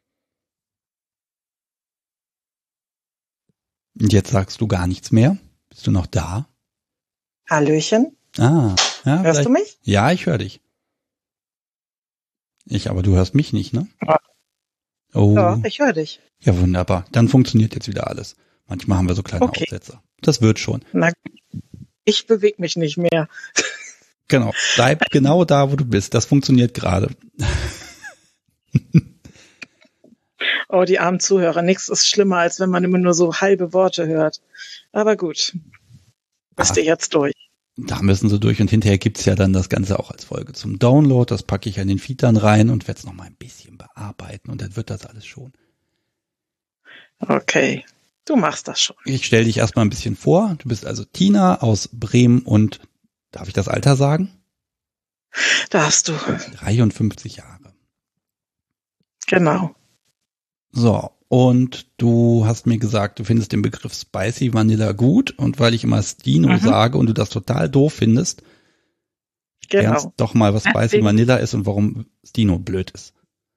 Speaker 1: Und jetzt sagst du gar nichts mehr. Bist du noch da?
Speaker 3: Hallöchen.
Speaker 1: Ja,
Speaker 3: hörst du mich?
Speaker 1: Ja, ich höre dich. Aber du hörst mich nicht, ne? Oh.
Speaker 3: Ja, ich höre dich.
Speaker 1: Ja, wunderbar. Dann funktioniert jetzt wieder alles. Manchmal haben wir so kleine Aussetzer. Das wird schon.
Speaker 3: Na, ich bewege mich nicht mehr.
Speaker 1: Genau. Bleib genau da, wo du bist. Das funktioniert gerade.
Speaker 3: Oh, die armen Zuhörer. Nichts ist schlimmer, als wenn man immer nur so halbe Worte hört. Aber gut. Bist du jetzt durch?
Speaker 1: Da müssen sie durch. Und hinterher gibt's ja dann das Ganze auch als Folge zum Download. Das packe ich an den Feed dann rein und werde es nochmal ein bisschen bearbeiten. Und dann wird das alles schon.
Speaker 3: Okay. Du machst das schon.
Speaker 1: Ich stelle dich erstmal ein bisschen vor. Du bist also Tina aus Bremen und, darf ich das Alter sagen?
Speaker 3: Darfst du.
Speaker 1: 53 Jahre.
Speaker 3: Genau.
Speaker 1: So, und du hast mir gesagt, du findest den Begriff Spicy Vanilla gut. Und weil ich immer Stino sage und du das total doof findest, lernst doch mal, was Spicy Vanilla ist und warum Stino blöd ist.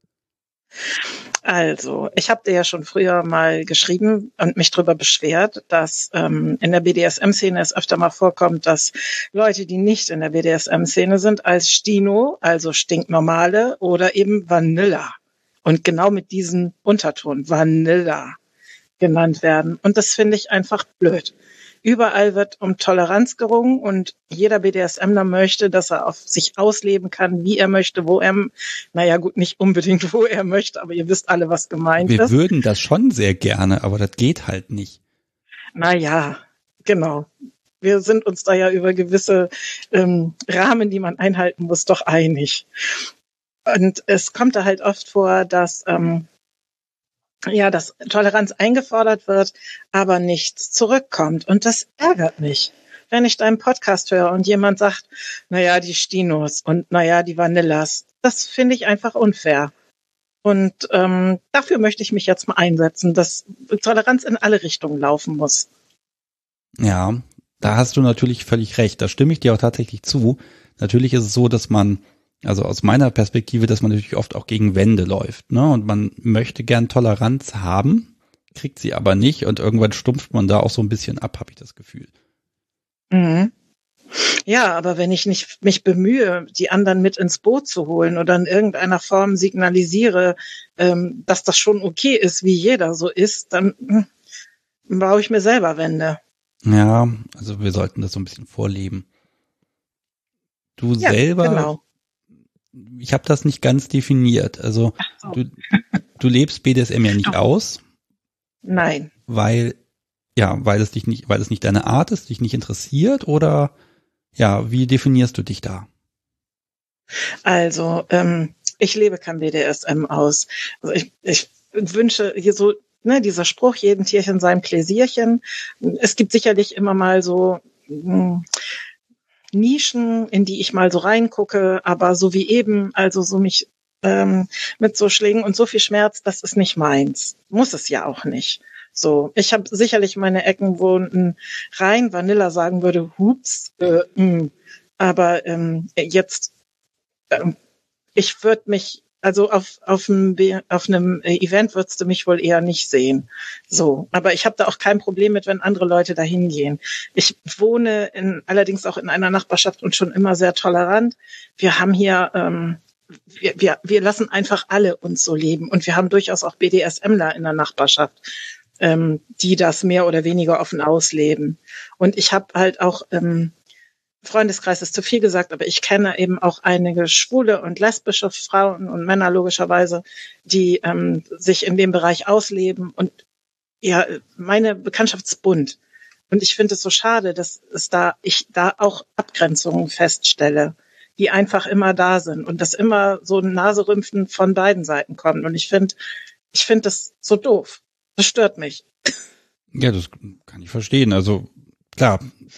Speaker 3: Also, ich habe dir ja schon früher mal geschrieben und mich darüber beschwert, dass in der BDSM-Szene es öfter mal vorkommt, dass Leute, die nicht in der BDSM-Szene sind, als Stino, also stinknormale oder eben Vanilla und genau mit diesem Unterton Vanilla genannt werden. Und das finde ich einfach blöd. Überall wird um Toleranz gerungen und jeder BDSMler möchte, dass er auf sich ausleben kann, wie er möchte, wo er, naja gut, nicht unbedingt wo er möchte, aber ihr wisst alle, was gemeint ist.
Speaker 1: Wir würden das schon sehr gerne, aber das geht halt nicht.
Speaker 3: Naja, genau. Wir sind uns da ja über gewisse Rahmen, die man einhalten muss, doch einig. Und es kommt da halt oft vor, dass dass Toleranz eingefordert wird, aber nichts zurückkommt. Und das ärgert mich. Wenn ich deinen Podcast höre und jemand sagt, naja, die Stinos und naja, die Vanillas, das finde ich einfach unfair. Und dafür möchte ich mich jetzt mal einsetzen, dass Toleranz in alle Richtungen laufen muss.
Speaker 1: Ja, da hast du natürlich völlig recht. Da stimme ich dir auch tatsächlich zu. Natürlich ist es so, dass man, also aus meiner Perspektive, dass man natürlich oft auch gegen Wände läuft, ne? Und man möchte gern Toleranz haben, kriegt sie aber nicht und irgendwann stumpft man da auch so ein bisschen ab, habe ich das Gefühl.
Speaker 3: Mhm. Ja, aber wenn ich nicht mich bemühe, die anderen mit ins Boot zu holen oder in irgendeiner Form signalisiere, dass das schon okay ist, wie jeder so ist, dann baue ich mir selber Wände.
Speaker 1: Ja, also wir sollten das so ein bisschen vorleben. Du selber,
Speaker 3: genau.
Speaker 1: Ich habe das nicht ganz definiert. Also du lebst BDSM ja nicht aus.
Speaker 3: Nein.
Speaker 1: Weil es nicht deine Art ist, dich nicht interessiert oder ja, wie definierst du dich da?
Speaker 3: Also, ich lebe kein BDSM aus. Also ich wünsche hier so, ne, dieser Spruch, jedem Tierchen seinem Pläsierchen. Es gibt sicherlich immer mal so Nischen, in die ich mal so reingucke, aber so wie eben, also so mich mit so Schlägen und so viel Schmerz, das ist nicht meins. Muss es ja auch nicht. So, ich habe sicherlich meine Ecken, wo ein rein Vanilla sagen würde, hups, aber jetzt, ich würde mich, also auf einem Event würdest du mich wohl eher nicht sehen. So, aber ich habe da auch kein Problem mit, wenn andere Leute da hingehen. Ich wohne allerdings auch in einer Nachbarschaft und schon immer sehr tolerant. Wir haben hier, wir lassen einfach alle uns so leben und wir haben durchaus auch BDSMler in der Nachbarschaft, die das mehr oder weniger offen ausleben. Und ich habe halt auch Freundeskreis ist zu viel gesagt, aber ich kenne eben auch einige schwule und lesbische Frauen und Männer logischerweise, die sich in dem Bereich ausleben. Und ja, meine Bekanntschaft ist bunt. Und ich finde es so schade, dass ich da auch Abgrenzungen feststelle, die einfach immer da sind und dass immer so ein Naserümpfen von beiden Seiten kommt. Und ich finde das so doof. Das stört mich.
Speaker 1: Ja, das kann ich verstehen. Also klar,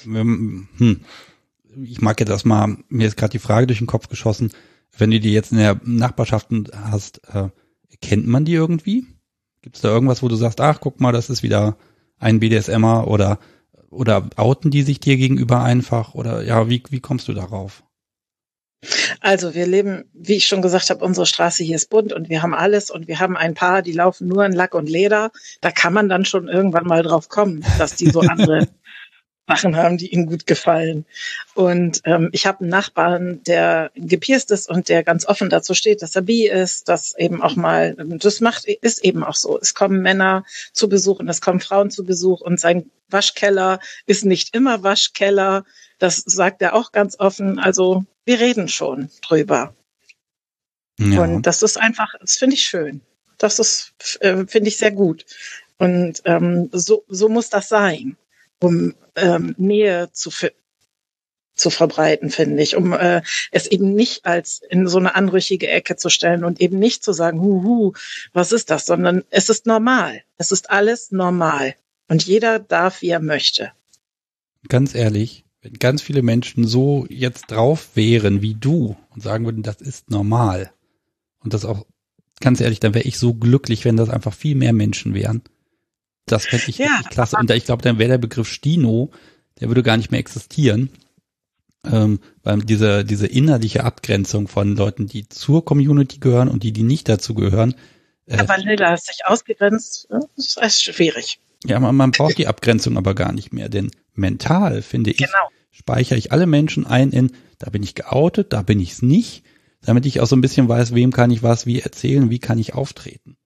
Speaker 1: ich mag jetzt erstmal, mir ist gerade die Frage durch den Kopf geschossen, wenn du die jetzt in der Nachbarschaft hast, kennt man die irgendwie? Gibt es da irgendwas, wo du sagst, ach, guck mal, das ist wieder ein BDSMer oder outen die sich dir gegenüber einfach oder ja, wie kommst du darauf?
Speaker 3: Also wir leben, wie ich schon gesagt habe, unsere Straße hier ist bunt und wir haben alles und wir haben ein paar, die laufen nur in Lack und Leder. Da kann man dann schon irgendwann mal drauf kommen, dass die so andere Sachen haben, die ihnen gut gefallen. Und ich habe einen Nachbarn, der gepierst ist und der ganz offen dazu steht, dass er bi ist, dass eben auch mal, ist eben auch so. Es kommen Männer zu Besuch und es kommen Frauen zu Besuch und sein Waschkeller ist nicht immer Waschkeller. Das sagt er auch ganz offen. Also wir reden schon drüber. Ja. Und das ist einfach, das finde ich schön. Das ist, finde ich sehr gut. Und so muss das sein, um Nähe zu verbreiten, finde ich, um es eben nicht als in so eine anrüchige Ecke zu stellen und eben nicht zu sagen, was ist das, sondern es ist normal. Es ist alles normal. Und jeder darf, wie er möchte.
Speaker 1: Ganz ehrlich, wenn ganz viele Menschen so jetzt drauf wären wie du und sagen würden, das ist normal und das auch, ganz ehrlich, dann wäre ich so glücklich, wenn das einfach viel mehr Menschen wären. Das fände ich richtig klasse. Und ich glaube, dann wäre der Begriff Stino, der würde gar nicht mehr existieren, weil diese innerliche Abgrenzung von Leuten, die zur Community gehören und die nicht dazu gehören.
Speaker 3: Aber Lilla ist sich ausgegrenzt, das ist schwierig.
Speaker 1: Ja, man braucht die Abgrenzung aber gar nicht mehr, denn mental, finde ich, speichere ich alle Menschen ein in, da bin ich geoutet, da bin ich es nicht, damit ich auch so ein bisschen weiß, wem kann ich was wie erzählen, wie kann ich auftreten.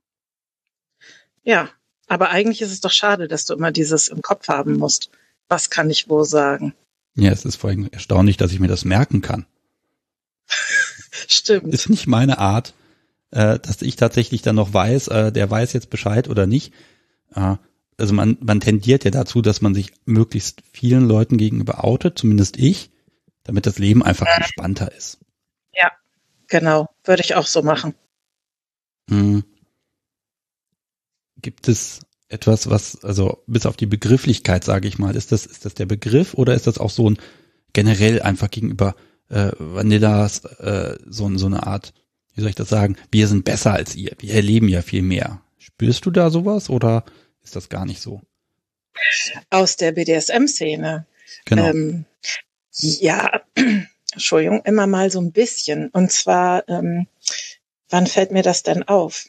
Speaker 3: Ja, aber eigentlich ist es doch schade, dass du immer dieses im Kopf haben musst. Was kann ich wo sagen?
Speaker 1: Ja, es ist vor allem erstaunlich, dass ich mir das merken kann.
Speaker 3: Stimmt.
Speaker 1: Ist nicht meine Art, dass ich tatsächlich dann noch weiß, der weiß jetzt Bescheid oder nicht. Also man tendiert ja dazu, dass man sich möglichst vielen Leuten gegenüber outet, zumindest ich, damit das Leben einfach entspannter ist.
Speaker 3: Ja, genau. Würde ich auch so machen.
Speaker 1: Gibt es etwas, was, also bis auf die Begrifflichkeit, sage ich mal, ist das der Begriff oder ist das auch so ein generell einfach gegenüber Vanillas so eine Art, wie soll ich das sagen, wir sind besser als ihr, wir erleben ja viel mehr. Spürst du da sowas oder ist das gar nicht so?
Speaker 3: Aus der BDSM-Szene?
Speaker 1: Genau.
Speaker 3: Ja, Entschuldigung, immer mal so ein bisschen. Und zwar, wann fällt mir das denn auf?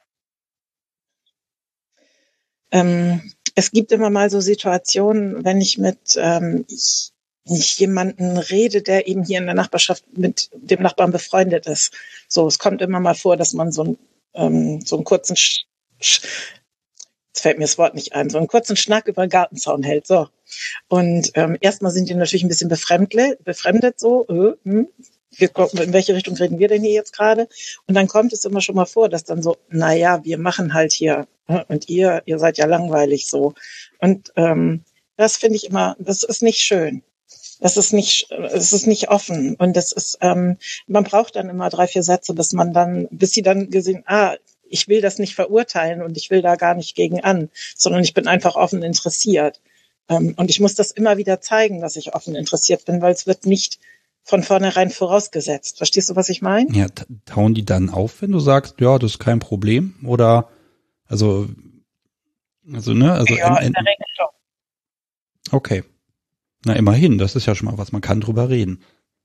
Speaker 3: Es gibt immer mal so Situationen, wenn ich mit jemanden rede, der eben hier in der Nachbarschaft mit dem Nachbarn befreundet ist. So, es kommt immer mal vor, dass man so einen kurzen jetzt fällt mir das Wort nicht ein, so einen kurzen Schnack über den Gartenzaun hält. So. Und erstmal sind die natürlich ein bisschen befremdet so. In welche Richtung reden wir denn hier jetzt gerade? Und dann kommt es immer schon mal vor, dass dann so, naja, wir machen halt hier und ihr seid ja langweilig so. Und das finde ich immer, das ist nicht schön. Es ist nicht offen. Und das ist, man braucht dann immer 3-4 Sätze, bis sie dann gesehen, ich will das nicht verurteilen und ich will da gar nicht gegen an, sondern ich bin einfach offen interessiert. Und ich muss das immer wieder zeigen, dass ich offen interessiert bin, weil es wird nicht von vornherein vorausgesetzt. Verstehst du, was ich meine?
Speaker 1: Ja, tauen die dann auf, wenn du sagst, ja, das ist kein Problem? Oder, also
Speaker 3: ja, in der Regel doch.
Speaker 1: Okay. Na, immerhin, das ist ja schon mal was, man kann drüber reden.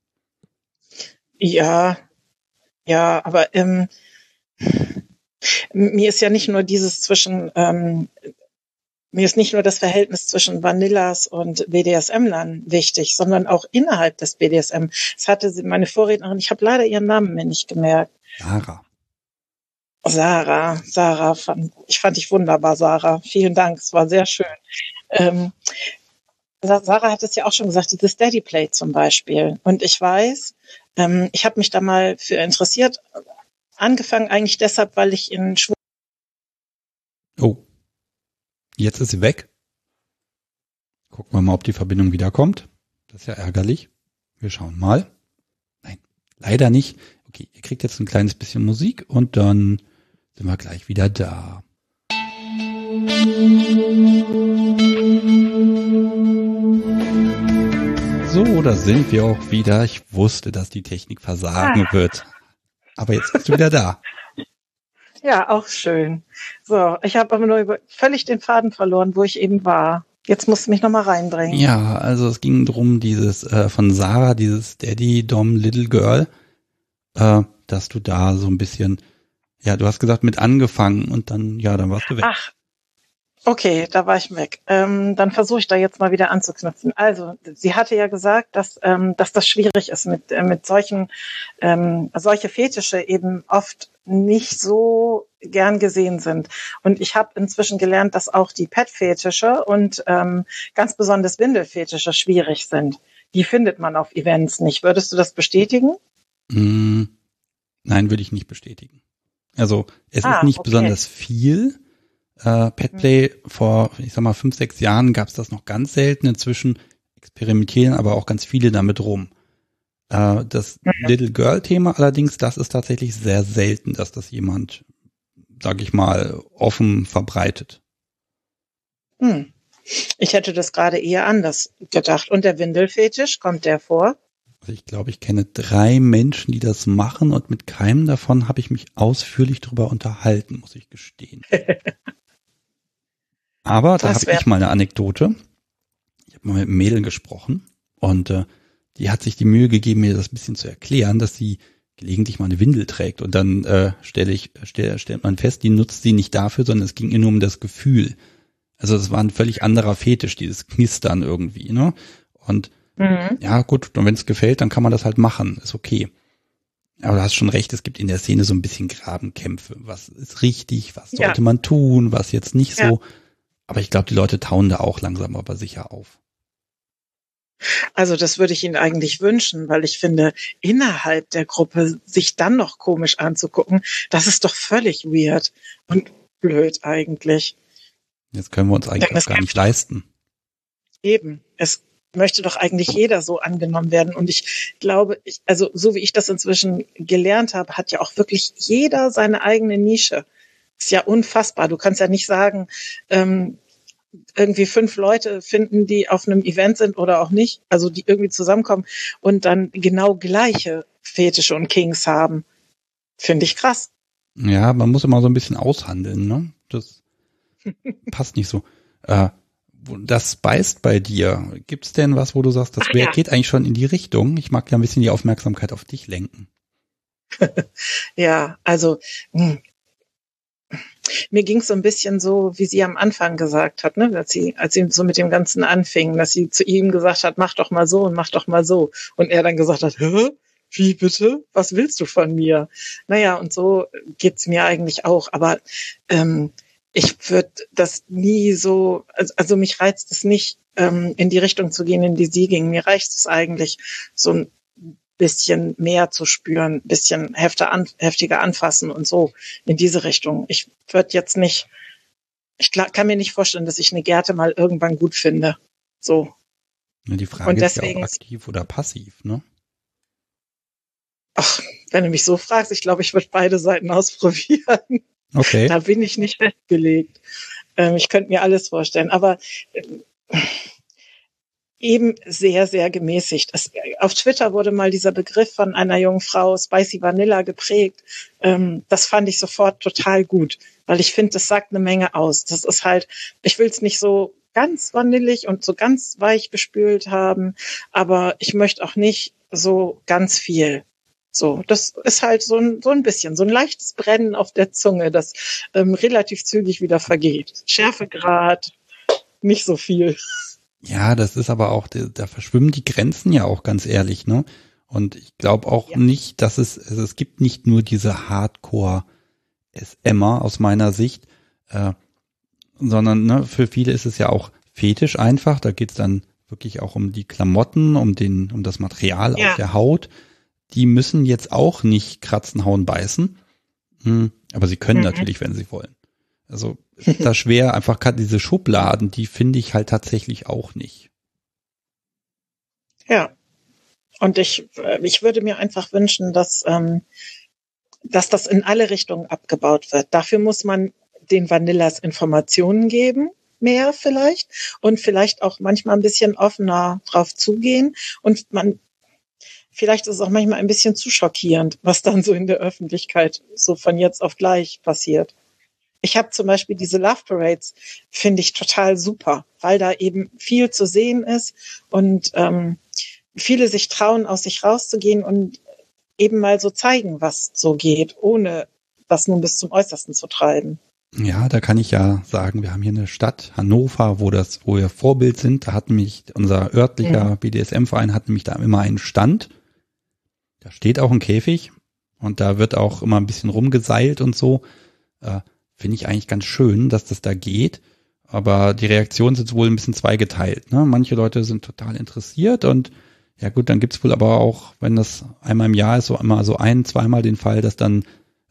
Speaker 3: Ja, aber mir ist ja nicht nur mir ist nicht nur das Verhältnis zwischen Vanillas und BDSM-Lern wichtig, sondern auch innerhalb des BDSM. Das hatte meine Vorrednerin, ich habe leider ihren Namen mir nicht gemerkt. Sarah, ich fand dich wunderbar, Sarah. Vielen Dank, es war sehr schön. Sarah hat es ja auch schon gesagt, dieses Daddy Play zum Beispiel. Und ich weiß, ich habe mich da mal für interessiert, angefangen eigentlich deshalb, weil ich in
Speaker 1: Oh, jetzt ist sie weg. Gucken wir mal, ob die Verbindung wiederkommt. Das ist ja ärgerlich. Wir schauen mal. Nein, leider nicht. Okay, ihr kriegt jetzt ein kleines bisschen Musik und dann sind wir gleich wieder da. So, da sind wir auch wieder. Ich wusste, dass die Technik versagen wird. Aber jetzt bist du wieder da.
Speaker 3: Ja, auch schön. So, ich habe aber nur völlig den Faden verloren, wo ich eben war. Jetzt musst du mich nochmal reinbringen.
Speaker 1: Ja, also es ging drum, dieses von Sarah, dieses Daddy, Dom, Little Girl, dass du da so ein bisschen, ja, du hast gesagt, mit angefangen und dann, ja, dann warst du weg.
Speaker 3: Ach, okay, da war ich weg. Dann versuche ich da jetzt mal wieder anzuknüpfen. Also, sie hatte ja gesagt, dass das schwierig ist mit solche Fetische eben oft nicht so gern gesehen sind. Und ich habe inzwischen gelernt, dass auch die Pet-Fetische und ganz besonders Windelfetische schwierig sind. Die findet man auf Events nicht. Würdest du das bestätigen?
Speaker 1: Nein, würde ich nicht bestätigen. Also es ist nicht besonders viel. Petplay vor, ich sag mal, 5, 6 Jahren gab es das noch ganz selten. Inzwischen experimentieren aber auch ganz viele damit rum. Das Little Girl-Thema allerdings, das ist tatsächlich sehr selten, dass das jemand, sag ich mal, offen verbreitet.
Speaker 3: Ich hätte das gerade eher anders gedacht. Und der Windelfetisch, kommt der vor?
Speaker 1: Also ich glaube, ich kenne 3 Menschen, die das machen und mit keinem davon habe ich mich ausführlich drüber unterhalten, muss ich gestehen. Aber da habe ich mal eine Anekdote. Ich habe mal mit einem Mädel gesprochen und die hat sich die Mühe gegeben, mir das ein bisschen zu erklären, dass sie gelegentlich mal eine Windel trägt. Und dann stellt man fest, die nutzt sie nicht dafür, sondern es ging ihr nur um das Gefühl. Also das war ein völlig anderer Fetisch, dieses Knistern irgendwie, ne? Und ja gut, und wenn es gefällt, dann kann man das halt machen, ist okay. Aber du hast schon recht, es gibt in der Szene so ein bisschen Grabenkämpfe. Was ist richtig, was sollte man tun, was jetzt nicht so. Aber ich glaube, die Leute tauen da auch langsam aber sicher auf.
Speaker 3: Also das würde ich Ihnen eigentlich wünschen, weil ich finde, innerhalb der Gruppe sich dann noch komisch anzugucken, das ist doch völlig weird und blöd eigentlich.
Speaker 1: Jetzt können wir uns eigentlich auch gar nicht leisten.
Speaker 3: Eben, es möchte doch eigentlich jeder so angenommen werden. Und ich glaube, also so wie ich das inzwischen gelernt habe, hat ja auch wirklich jeder seine eigene Nische. Ist ja unfassbar. Du kannst ja nicht sagen, irgendwie 5 Leute finden, die auf einem Event sind oder auch nicht, also die irgendwie zusammenkommen und dann genau gleiche Fetische und Kings haben. Finde ich krass.
Speaker 1: Ja, man muss immer so ein bisschen aushandeln, ne? Das passt nicht so. Das beißt bei dir. Gibt's denn was, wo du sagst, das geht eigentlich schon in die Richtung? Ich mag ja ein bisschen die Aufmerksamkeit auf dich lenken.
Speaker 3: Ja, also mir ging es so ein bisschen so, wie sie am Anfang gesagt hat, ne, als sie so mit dem Ganzen anfing, dass sie zu ihm gesagt hat, mach doch mal so und mach doch mal so. Und er dann gesagt hat, hä? Wie bitte? Was willst du von mir? Naja, und so geht's mir eigentlich auch. Aber ich würde das nie so, also mich reizt es nicht, in die Richtung zu gehen, in die sie ging. Mir reicht es eigentlich, so ein bisschen mehr zu spüren, ein bisschen heftiger anfassen und so in diese Richtung. Ich würde jetzt nicht, kann mir nicht vorstellen, dass ich eine Gerte mal irgendwann gut finde. So.
Speaker 1: Ja, die Frage ist ja auch aktiv oder passiv, ne?
Speaker 3: Ach, wenn du mich so fragst, ich glaube, ich würde beide Seiten ausprobieren.
Speaker 1: Okay.
Speaker 3: Da bin ich nicht festgelegt. Ich könnte mir alles vorstellen, aber eben sehr, sehr gemäßigt. Auf Twitter wurde mal dieser Begriff von einer jungen Frau Spicy Vanilla geprägt. Das fand ich sofort total gut, weil ich finde, das sagt eine Menge aus. Das ist halt, ich will es nicht so ganz vanillig und so ganz weich gespült haben, aber ich möchte auch nicht so ganz viel. So, das ist halt so ein bisschen, so ein leichtes Brennen auf der Zunge, das relativ zügig wieder vergeht. Schärfegrad, nicht so viel.
Speaker 1: Ja, das ist aber auch, da verschwimmen die Grenzen ja auch ganz ehrlich, ne? Und ich glaube auch nicht, dass es gibt nicht nur diese Hardcore-SMer aus meiner Sicht, sondern ne, für viele ist es ja auch Fetisch einfach. Da geht's dann wirklich auch um die Klamotten, um das Material auf der Haut. Die müssen jetzt auch nicht kratzen, hauen, beißen. Aber sie können natürlich, wenn sie wollen. Also ist da schwer, einfach gerade diese Schubladen, die finde ich halt tatsächlich auch nicht.
Speaker 3: Ja. Und ich würde mir einfach wünschen, dass das in alle Richtungen abgebaut wird. Dafür muss man den Vanillas Informationen geben, mehr vielleicht, und vielleicht auch manchmal ein bisschen offener drauf zugehen. Und vielleicht ist es auch manchmal ein bisschen zu schockierend, was dann so in der Öffentlichkeit so von jetzt auf gleich passiert. Ich habe zum Beispiel diese Love Parades, finde ich total super, weil da eben viel zu sehen ist und viele sich trauen, aus sich rauszugehen und eben mal so zeigen, was so geht, ohne das nun bis zum Äußersten zu treiben.
Speaker 1: Ja, da kann ich ja sagen, wir haben hier eine Stadt, Hannover, wo wir Vorbild sind. Da hat nämlich unser örtlicher BDSM-Verein hat nämlich da immer einen Stand. Da steht auch ein Käfig und da wird auch immer ein bisschen rumgeseilt und so. Finde ich eigentlich ganz schön, dass das da geht. Aber die Reaktionen sind wohl ein bisschen zweigeteilt. Ne? Manche Leute sind total interessiert und ja gut, dann gibt's wohl aber auch, wenn das einmal im Jahr ist, so immer so zweimal den Fall, dass dann,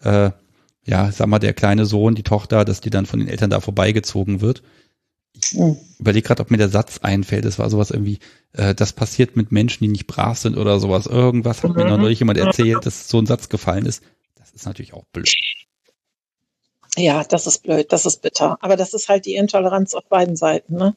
Speaker 1: sag mal, der kleine Sohn, die Tochter, dass die dann von den Eltern da vorbeigezogen wird. Ich überlege gerade, ob mir der Satz einfällt. Es war sowas irgendwie, das passiert mit Menschen, die nicht brav sind oder sowas. Irgendwas hat mir noch neulich jemand erzählt, dass so ein Satz gefallen ist. Das ist natürlich auch blöd.
Speaker 3: Ja, das ist blöd, das ist bitter. Aber das ist halt die Intoleranz auf beiden Seiten, ne?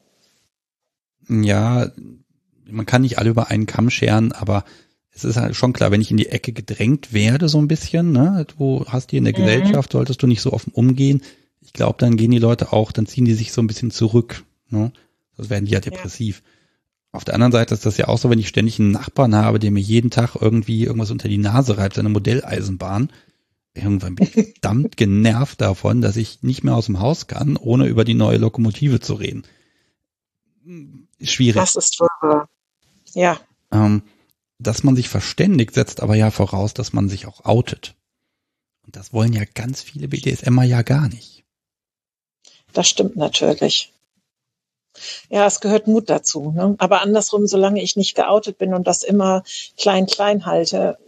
Speaker 1: Ja, man kann nicht alle über einen Kamm scheren, aber es ist halt schon klar, wenn ich in die Ecke gedrängt werde so ein bisschen, ne, du hast hier in der Gesellschaft, solltest du nicht so offen umgehen. Ich glaube, dann gehen die Leute auch, dann ziehen die sich so ein bisschen zurück, ne? Das werden die ja depressiv. Ja. Auf der anderen Seite ist das ja auch so, wenn ich ständig einen Nachbarn habe, der mir jeden Tag irgendwie irgendwas unter die Nase reibt, seine Modelleisenbahn. Irgendwann bin ich verdammt genervt davon, dass ich nicht mehr aus dem Haus kann, ohne über die neue Lokomotive zu reden. Schwierig.
Speaker 3: Das ist wahr. Ja.
Speaker 1: Dass man sich verständigt, setzt aber ja voraus, dass man sich auch outet. Und das wollen ja ganz viele BDSMer ja gar nicht.
Speaker 3: Das stimmt natürlich. Ja, es gehört Mut dazu. Ne? Aber andersrum, solange ich nicht geoutet bin und das immer klein halte,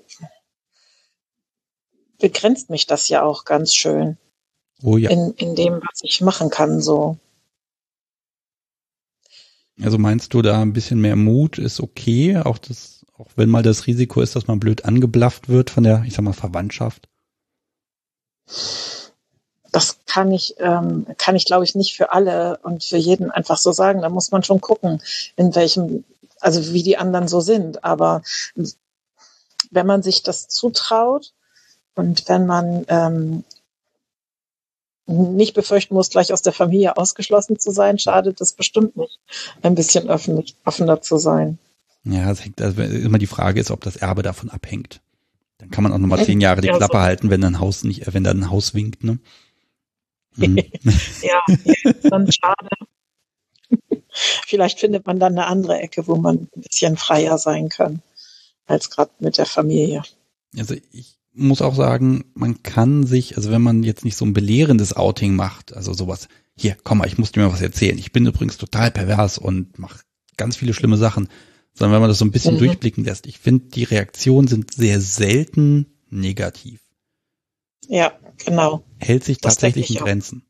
Speaker 3: begrenzt mich das ja auch ganz schön.
Speaker 1: Oh ja.
Speaker 3: In dem, was ich machen kann, so.
Speaker 1: Also meinst du, da ein bisschen mehr Mut ist okay, auch wenn mal das Risiko ist, dass man blöd angeblafft wird von der, ich sag mal, Verwandtschaft?
Speaker 3: Das kann ich, glaube ich, nicht für alle und für jeden einfach so sagen. Da muss man schon gucken, also wie die anderen so sind. Aber wenn man sich das zutraut und wenn man nicht befürchten muss, gleich aus der Familie ausgeschlossen zu sein, schadet es bestimmt nicht, ein bisschen offener zu sein.
Speaker 1: Ja, es hängt, also immer die Frage ist, ob das Erbe davon abhängt. Dann kann man auch nochmal 10 Jahre die Klappe halten, wenn dann ein Haus winkt, ne?
Speaker 3: Ja, dann schade. Vielleicht findet man dann eine andere Ecke, wo man ein bisschen freier sein kann, als gerade mit der Familie.
Speaker 1: Also ich muss auch sagen, man kann sich, also wenn man jetzt nicht so ein belehrendes Outing macht, also sowas, hier, komm mal, ich muss dir mal was erzählen. Ich bin übrigens total pervers und mache ganz viele schlimme Sachen, sondern wenn man das so ein bisschen durchblicken lässt. Ich finde, die Reaktionen sind sehr selten negativ.
Speaker 3: Ja, genau.
Speaker 1: Hält sich tatsächlich in Grenzen.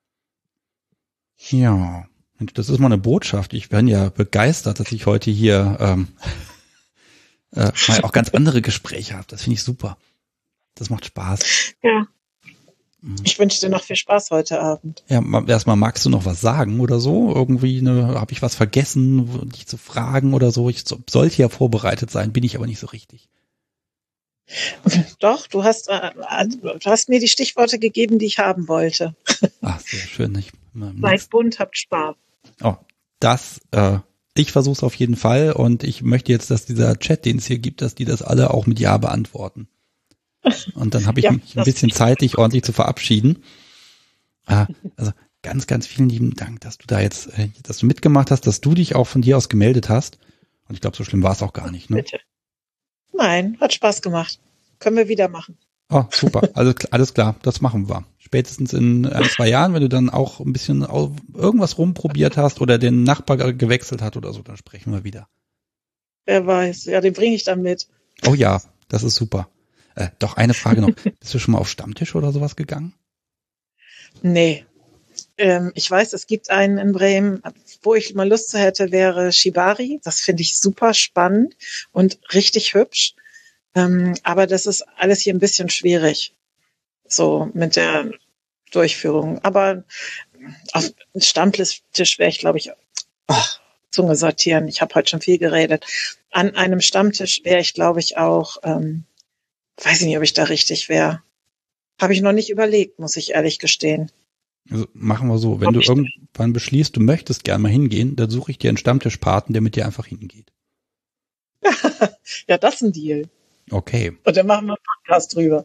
Speaker 1: Ja, das ist mal eine Botschaft. Ich bin ja begeistert, dass ich heute hier mal auch ganz andere Gespräche habe. Das finde ich super. Das macht Spaß.
Speaker 3: Ja. Ich wünsche dir noch viel Spaß heute Abend.
Speaker 1: Ja, erstmal magst du noch was sagen oder so? Irgendwie habe ich was vergessen, dich zu fragen oder so? Ich sollte ja vorbereitet sein, bin ich aber nicht so richtig.
Speaker 3: Doch, du hast mir die Stichworte gegeben, die ich haben wollte.
Speaker 1: Ach, sehr schön.
Speaker 3: Seid bunt, habt Spaß.
Speaker 1: Oh, ich versuche es auf jeden Fall und ich möchte jetzt, dass dieser Chat, den es hier gibt, dass die das alle auch mit Ja beantworten. Und dann habe ich mich ein bisschen Zeit, dich ordentlich zu verabschieden. Also ganz, ganz vielen lieben Dank, dass du da jetzt, dass du mitgemacht hast, dass du dich auch von dir aus gemeldet hast. Und ich glaube, so schlimm war es auch gar nicht, ne?
Speaker 3: Bitte. Nein, hat Spaß gemacht. Können wir wieder machen.
Speaker 1: Oh, super. Also alles klar, das machen wir. Spätestens in 1-2 Jahren, wenn du dann auch ein bisschen irgendwas rumprobiert hast oder den Nachbar gewechselt hat oder so, dann sprechen wir wieder.
Speaker 3: Wer weiß. Ja, den bringe ich dann mit.
Speaker 1: Oh ja, das ist super. Doch eine Frage noch. Bist du schon mal auf Stammtisch oder sowas gegangen?
Speaker 3: Nee. Ich weiß, es gibt einen in Bremen, wo ich mal Lust zu hätte, wäre Shibari. Das finde ich super spannend und richtig hübsch. Aber das ist alles hier ein bisschen schwierig, so mit der Durchführung. Aber auf einen Stammtisch wäre ich, glaube ich, Zunge sortieren. Ich habe heute schon viel geredet. An einem Stammtisch wäre ich, glaube ich, auch, weiß ich nicht, ob ich da richtig wäre. Habe ich noch nicht überlegt, muss ich ehrlich gestehen.
Speaker 1: Also machen wir so, wenn du irgendwann beschließt, du möchtest gerne mal hingehen, dann suche ich dir einen Stammtischpaten, der mit dir einfach hingeht.
Speaker 3: Ja, das ist ein Deal.
Speaker 1: Okay.
Speaker 3: Und dann machen wir einen Podcast drüber.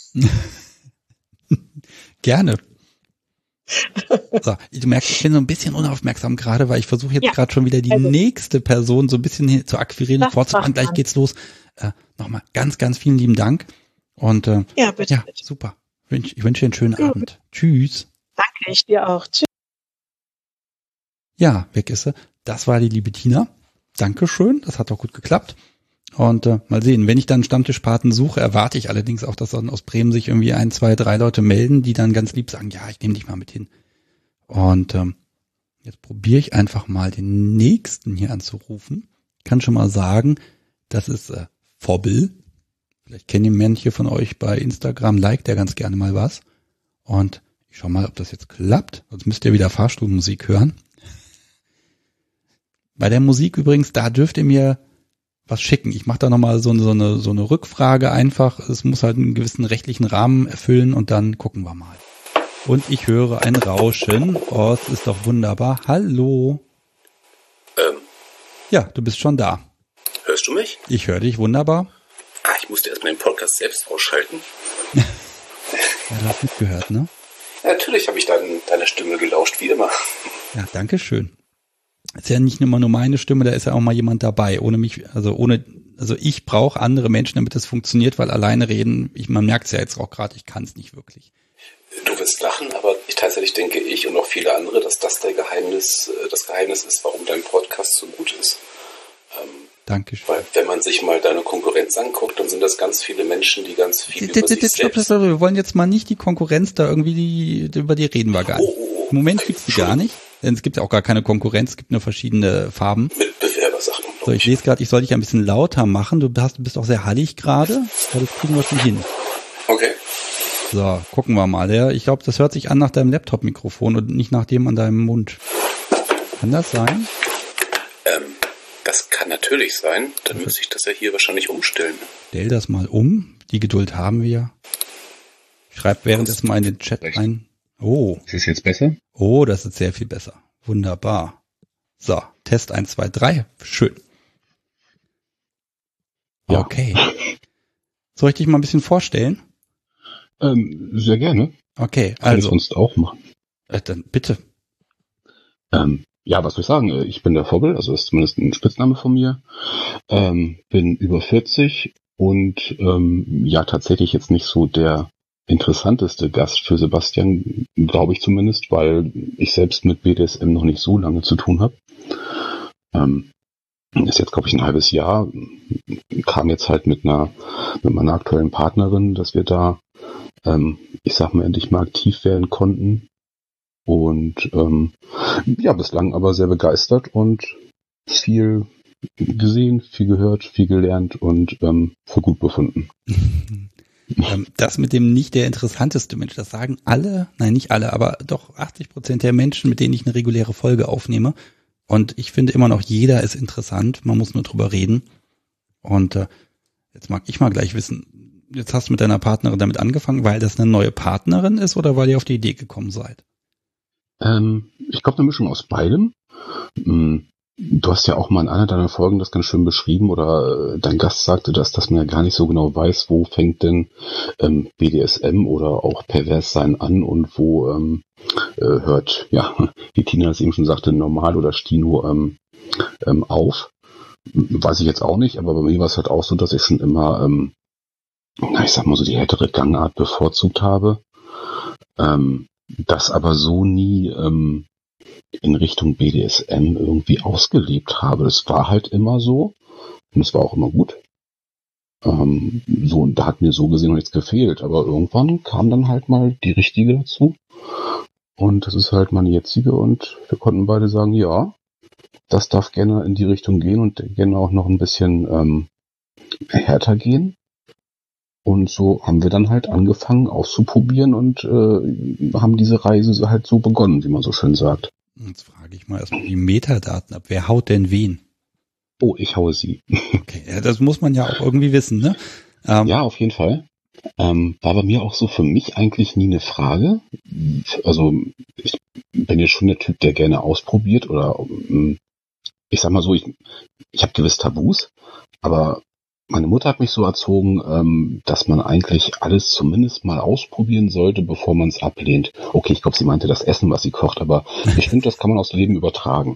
Speaker 1: Gerne. So, du merkst, ich bin so ein bisschen unaufmerksam gerade, weil ich versuche jetzt gerade schon wieder die nächste Person so ein bisschen zu akquirieren, vorzufahren. Gleich geht's los. Nochmal ganz, ganz vielen lieben Dank. Und
Speaker 3: ja, bitte,
Speaker 1: ja,
Speaker 3: bitte.
Speaker 1: Super. Ich wünsche dir einen schönen Abend. Tschüss.
Speaker 3: Danke, ich dir auch. Tschüss.
Speaker 1: Ja, weg ist sie. Das war die liebe Tina. Dankeschön, das hat doch gut geklappt. Und mal sehen, wenn ich dann einen Stammtischpaten suche, erwarte ich allerdings auch, dass dann aus Bremen sich irgendwie 1, 2, 3 Leute melden, die dann ganz lieb sagen, ja, ich nehme dich mal mit hin. Und jetzt probiere ich einfach mal den nächsten hier anzurufen. Ich kann schon mal sagen, das ist Vobbel. Vielleicht kennen die manche von euch bei Instagram, liked der ganz gerne mal was. Und ich schau mal, ob das jetzt klappt. Sonst müsst ihr wieder Fahrstuhlmusik hören. Bei der Musik übrigens, da dürft ihr mir was schicken. Ich mache da nochmal so eine Rückfrage einfach. Es muss halt einen gewissen rechtlichen Rahmen erfüllen und dann gucken wir mal. Und ich höre ein Rauschen. Oh, es ist doch wunderbar. Hallo. Ja, du bist schon da.
Speaker 4: Hörst du mich?
Speaker 1: Ich höre dich wunderbar.
Speaker 4: Ich musste erstmal den Podcast selbst ausschalten.
Speaker 1: Ja, du hast mitgehört, ne?
Speaker 4: Ja, natürlich habe ich deine Stimme gelauscht, wie immer.
Speaker 1: Ja, danke schön. Ist ja nicht immer nur meine Stimme, da ist ja auch mal jemand dabei. Ohne mich, also ich brauche andere Menschen, damit es funktioniert, weil alleine reden, man merkt es ja jetzt auch gerade, ich kann es nicht wirklich.
Speaker 4: Du wirst lachen, aber tatsächlich denke ich und auch viele andere, dass das das Geheimnis ist, warum dein Podcast so gut ist.
Speaker 1: Dankeschön.
Speaker 4: Weil wenn man sich mal deine Konkurrenz anguckt, dann sind das ganz viele Menschen, die ganz viel über sich selbst...
Speaker 1: Wir wollen jetzt mal nicht die Konkurrenz da irgendwie, über die reden wir gar nicht. Im Moment gibt's die gar nicht, denn es gibt ja auch gar keine Konkurrenz, es gibt nur verschiedene Farben.
Speaker 4: Mitbewerbersachen.
Speaker 1: So, ich lese gerade, ich soll dich ein bisschen lauter machen, du bist auch sehr hallig gerade, aber das kriegen wir schon hin.
Speaker 4: Okay.
Speaker 1: So, gucken wir mal. Ja, ich glaube, das hört sich an nach deinem Laptop-Mikrofon und nicht nach dem an deinem Mund. Kann das sein?
Speaker 4: Das kann natürlich sein. Dann müsste ich das ja hier wahrscheinlich umstellen.
Speaker 1: Stell das mal um. Die Geduld haben wir. Schreib währenddessen mal in den Chat ein. Oh.
Speaker 5: Ist es jetzt besser?
Speaker 1: Oh, das ist sehr viel besser. Wunderbar. So, Test 1, 2, 3. Schön.
Speaker 5: Ja.
Speaker 1: Okay. Soll ich dich mal ein bisschen vorstellen?
Speaker 5: Sehr gerne.
Speaker 1: Okay,
Speaker 5: Kann ich
Speaker 1: also.
Speaker 5: sonst auch machen.
Speaker 1: Dann bitte.
Speaker 5: Ja, was soll ich sagen? Ich bin der Vobbel, also ist zumindest ein Spitzname von mir. Bin über 40 und ja, tatsächlich jetzt nicht so der interessanteste Gast für Sebastian, glaube ich zumindest, weil ich selbst mit BDSM noch nicht so lange zu tun habe. Ist jetzt, glaube ich, ein halbes Jahr. Kam jetzt halt mit meiner aktuellen Partnerin, dass wir da, ich sag mal, endlich mal aktiv werden konnten. Und ja, bislang aber sehr begeistert und viel gesehen, viel gehört, viel gelernt und für gut befunden.
Speaker 1: Das mit dem nicht der interessanteste Mensch, das sagen alle, nein, nicht alle, aber doch 80% der Menschen, mit denen ich eine reguläre Folge aufnehme. Und ich finde immer noch, jeder ist interessant, man muss nur drüber reden. Und jetzt mag ich mal gleich wissen, jetzt hast du mit deiner Partnerin damit angefangen, weil das eine neue Partnerin ist oder weil ihr auf die Idee gekommen seid?
Speaker 5: Ich glaube, eine Mischung aus beidem. Du hast ja auch mal in einer deiner Folgen das ganz schön beschrieben oder dein Gast sagte, dass man ja gar nicht so genau weiß, wo fängt denn BDSM oder auch Perverssein an und wo hört, ja, wie Tina es eben schon sagte, Normal oder Stino auf. Weiß ich jetzt auch nicht, aber bei mir war es halt auch so, dass ich schon immer, ich sag mal so, die härtere Gangart bevorzugt habe. Das aber so nie in Richtung BDSM irgendwie ausgelebt habe. Das war halt immer so und es war auch immer gut. So, und da hat mir so gesehen noch nichts gefehlt, aber irgendwann kam dann halt mal die richtige dazu Und das ist halt meine jetzige und wir konnten beide sagen, ja, das darf gerne in die Richtung gehen und gerne auch noch ein bisschen härter gehen. Und so haben wir dann halt angefangen auszuprobieren und haben diese Reise halt so begonnen, wie man so schön sagt.
Speaker 1: Jetzt frage ich mal erstmal die Metadaten ab. Wer haut denn wen?
Speaker 5: Oh, ich haue sie.
Speaker 1: Okay, ja, das muss man ja auch irgendwie wissen, ne?
Speaker 5: Ja, auf jeden Fall. War bei mir auch so für mich eigentlich nie eine Frage. Also ich bin ja schon der Typ, der gerne ausprobiert oder ich sag mal so, ich habe gewisse Tabus, aber meine Mutter hat mich so erzogen, dass man eigentlich alles zumindest mal ausprobieren sollte, bevor man es ablehnt. Okay, ich glaube, sie meinte das Essen, was sie kocht, aber ich finde, das kann man aufs Leben übertragen.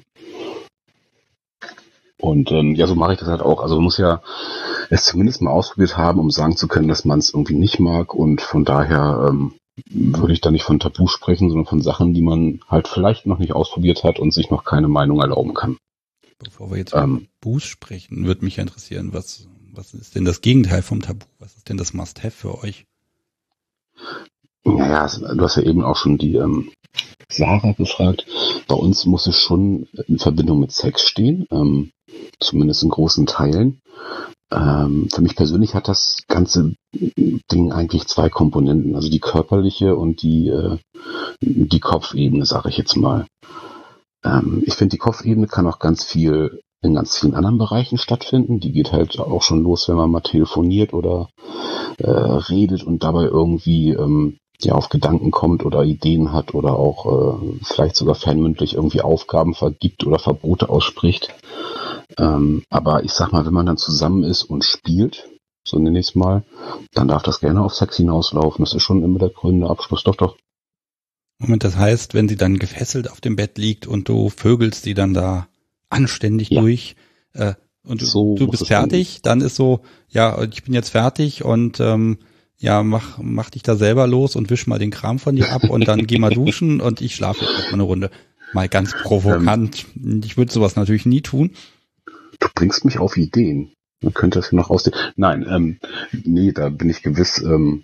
Speaker 5: Und ja, so mache ich das halt auch. Also man muss ja es zumindest mal ausprobiert haben, um sagen zu können, dass man es irgendwie nicht mag. Und von daher würde ich da nicht von Tabu sprechen, sondern von Sachen, die man halt vielleicht noch nicht ausprobiert hat und sich noch keine Meinung erlauben kann.
Speaker 1: Bevor wir jetzt über Tabus sprechen, würde mich ja interessieren, was ist denn das Gegenteil vom Tabu? Was ist denn das Must-Have für euch?
Speaker 5: Naja, du hast ja eben auch schon die Sarah gefragt. Bei uns muss es schon in Verbindung mit Sex stehen, zumindest in großen Teilen. Für mich persönlich hat das ganze Ding eigentlich zwei Komponenten, also die körperliche und die Kopfebene, sage ich jetzt mal. Ich finde, die Kopfebene kann auch in ganz vielen anderen Bereichen stattfinden. Die geht halt auch schon los, wenn man mal telefoniert oder redet und dabei irgendwie auf Gedanken kommt oder Ideen hat oder auch vielleicht sogar fernmündlich irgendwie Aufgaben vergibt oder Verbote ausspricht. Aber ich sag mal, wenn man dann zusammen ist und spielt, so nenne ich es mal, dann darf das gerne auf Sex hinauslaufen. Das ist schon immer der krönende Abschluss. Doch.
Speaker 1: Moment, das heißt, wenn sie dann gefesselt auf dem Bett liegt und du vögelst sie dann da anständig durch und du bist fertig, dann ist so, ja, ich bin jetzt fertig und mach dich da selber los und wisch mal den Kram von dir ab und dann geh mal duschen und ich schlafe jetzt erstmal eine Runde. Mal ganz provokant. Ich würde sowas natürlich nie tun.
Speaker 5: Du bringst mich auf Ideen. Man könnte das hier noch ausdehnen. Nein, nee, da bin ich gewiss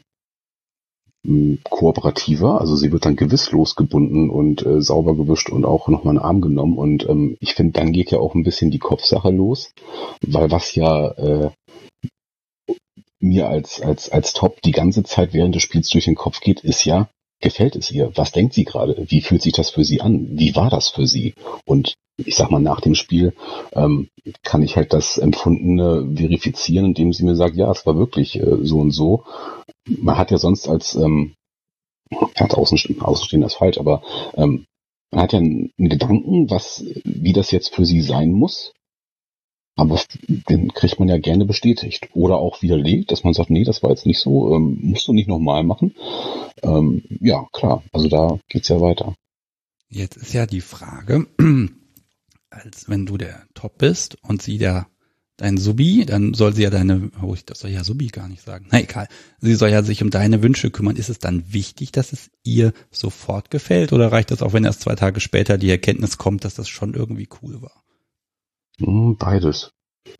Speaker 5: kooperativer. Also sie wird dann gewiss losgebunden und sauber gewischt und auch nochmal einen Arm genommen. Und ich finde, dann geht ja auch ein bisschen die Kopfsache los, weil was ja mir als Top die ganze Zeit während des Spiels durch den Kopf geht, ist ja, gefällt es ihr? Was denkt sie gerade? Wie fühlt sich das für sie an? Wie war das für sie? Und ich sag mal, nach dem Spiel kann ich halt das Empfundene verifizieren, indem sie mir sagt, ja, es war wirklich so und so. Man hat ja sonst als Außenstehender ist falsch, aber man hat ja einen Gedanken, wie das jetzt für sie sein muss. Aber den kriegt man ja gerne bestätigt. Oder auch widerlegt, dass man sagt, nee, das war jetzt nicht so, musst du nicht nochmal machen. Ja, klar, also da geht's ja weiter.
Speaker 1: Jetzt ist ja die Frage, als wenn du der Top bist und sie dein Subi, dann soll sie ja das soll ja Subi gar nicht sagen. Na egal. Sie soll ja sich um deine Wünsche kümmern. Ist es dann wichtig, dass es ihr sofort gefällt? Oder reicht das auch, wenn erst 2 Tage später die Erkenntnis kommt, dass das schon irgendwie cool war?
Speaker 5: Beides.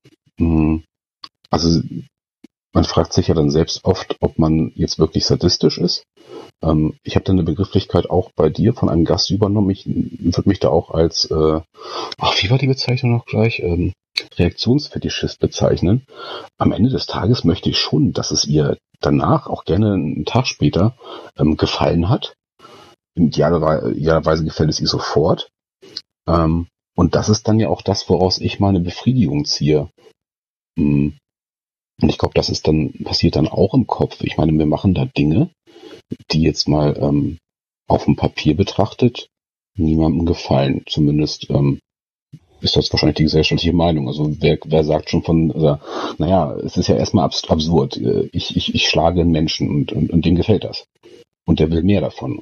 Speaker 5: Also man fragt sich ja dann selbst oft, ob man jetzt wirklich sadistisch ist. Ich habe dann eine Begrifflichkeit auch bei dir von einem Gast übernommen. Ich würde mich da auch als, wie war die Bezeichnung noch gleich? Reaktionsfetischist bezeichnen. Am Ende des Tages möchte ich schon, dass es ihr danach, auch gerne einen Tag später, gefallen hat. Idealerweise gefällt es ihr sofort. Und das ist dann ja auch das, woraus ich meine Befriedigung ziehe. Und ich glaube, passiert dann auch im Kopf. Ich meine, wir machen da Dinge, die jetzt mal auf dem Papier betrachtet niemandem gefallen. Zumindest ist das wahrscheinlich die gesellschaftliche Meinung. Also wer sagt schon es ist ja erstmal absurd. Ich schlage einen Menschen und dem gefällt das. Und der will mehr davon.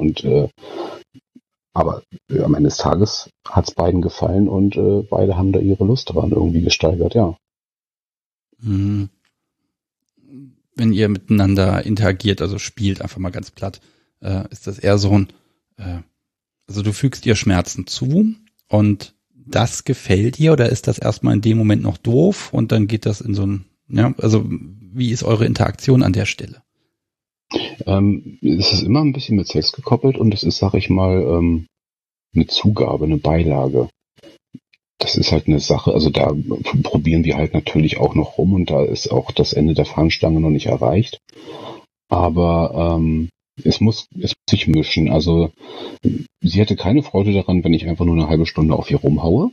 Speaker 5: Aber am Ende des Tages hat es beiden gefallen und beide haben da ihre Lust daran irgendwie gesteigert, ja.
Speaker 1: Wenn ihr miteinander interagiert, also spielt, einfach mal ganz platt, ist das eher so also du fügst ihr Schmerzen zu und das gefällt ihr oder ist das erstmal in dem Moment noch doof und dann geht das in so ein, also wie ist eure Interaktion an der Stelle?
Speaker 5: Es ist immer ein bisschen mit Sex gekoppelt und es ist, sag ich mal, eine Zugabe, eine Beilage. Das ist halt eine Sache, also da probieren wir halt natürlich auch noch rum und da ist auch das Ende der Fahnenstange noch nicht erreicht. Aber es muss sich mischen. Also sie hätte keine Freude daran, wenn ich einfach nur eine halbe Stunde auf ihr rumhaue.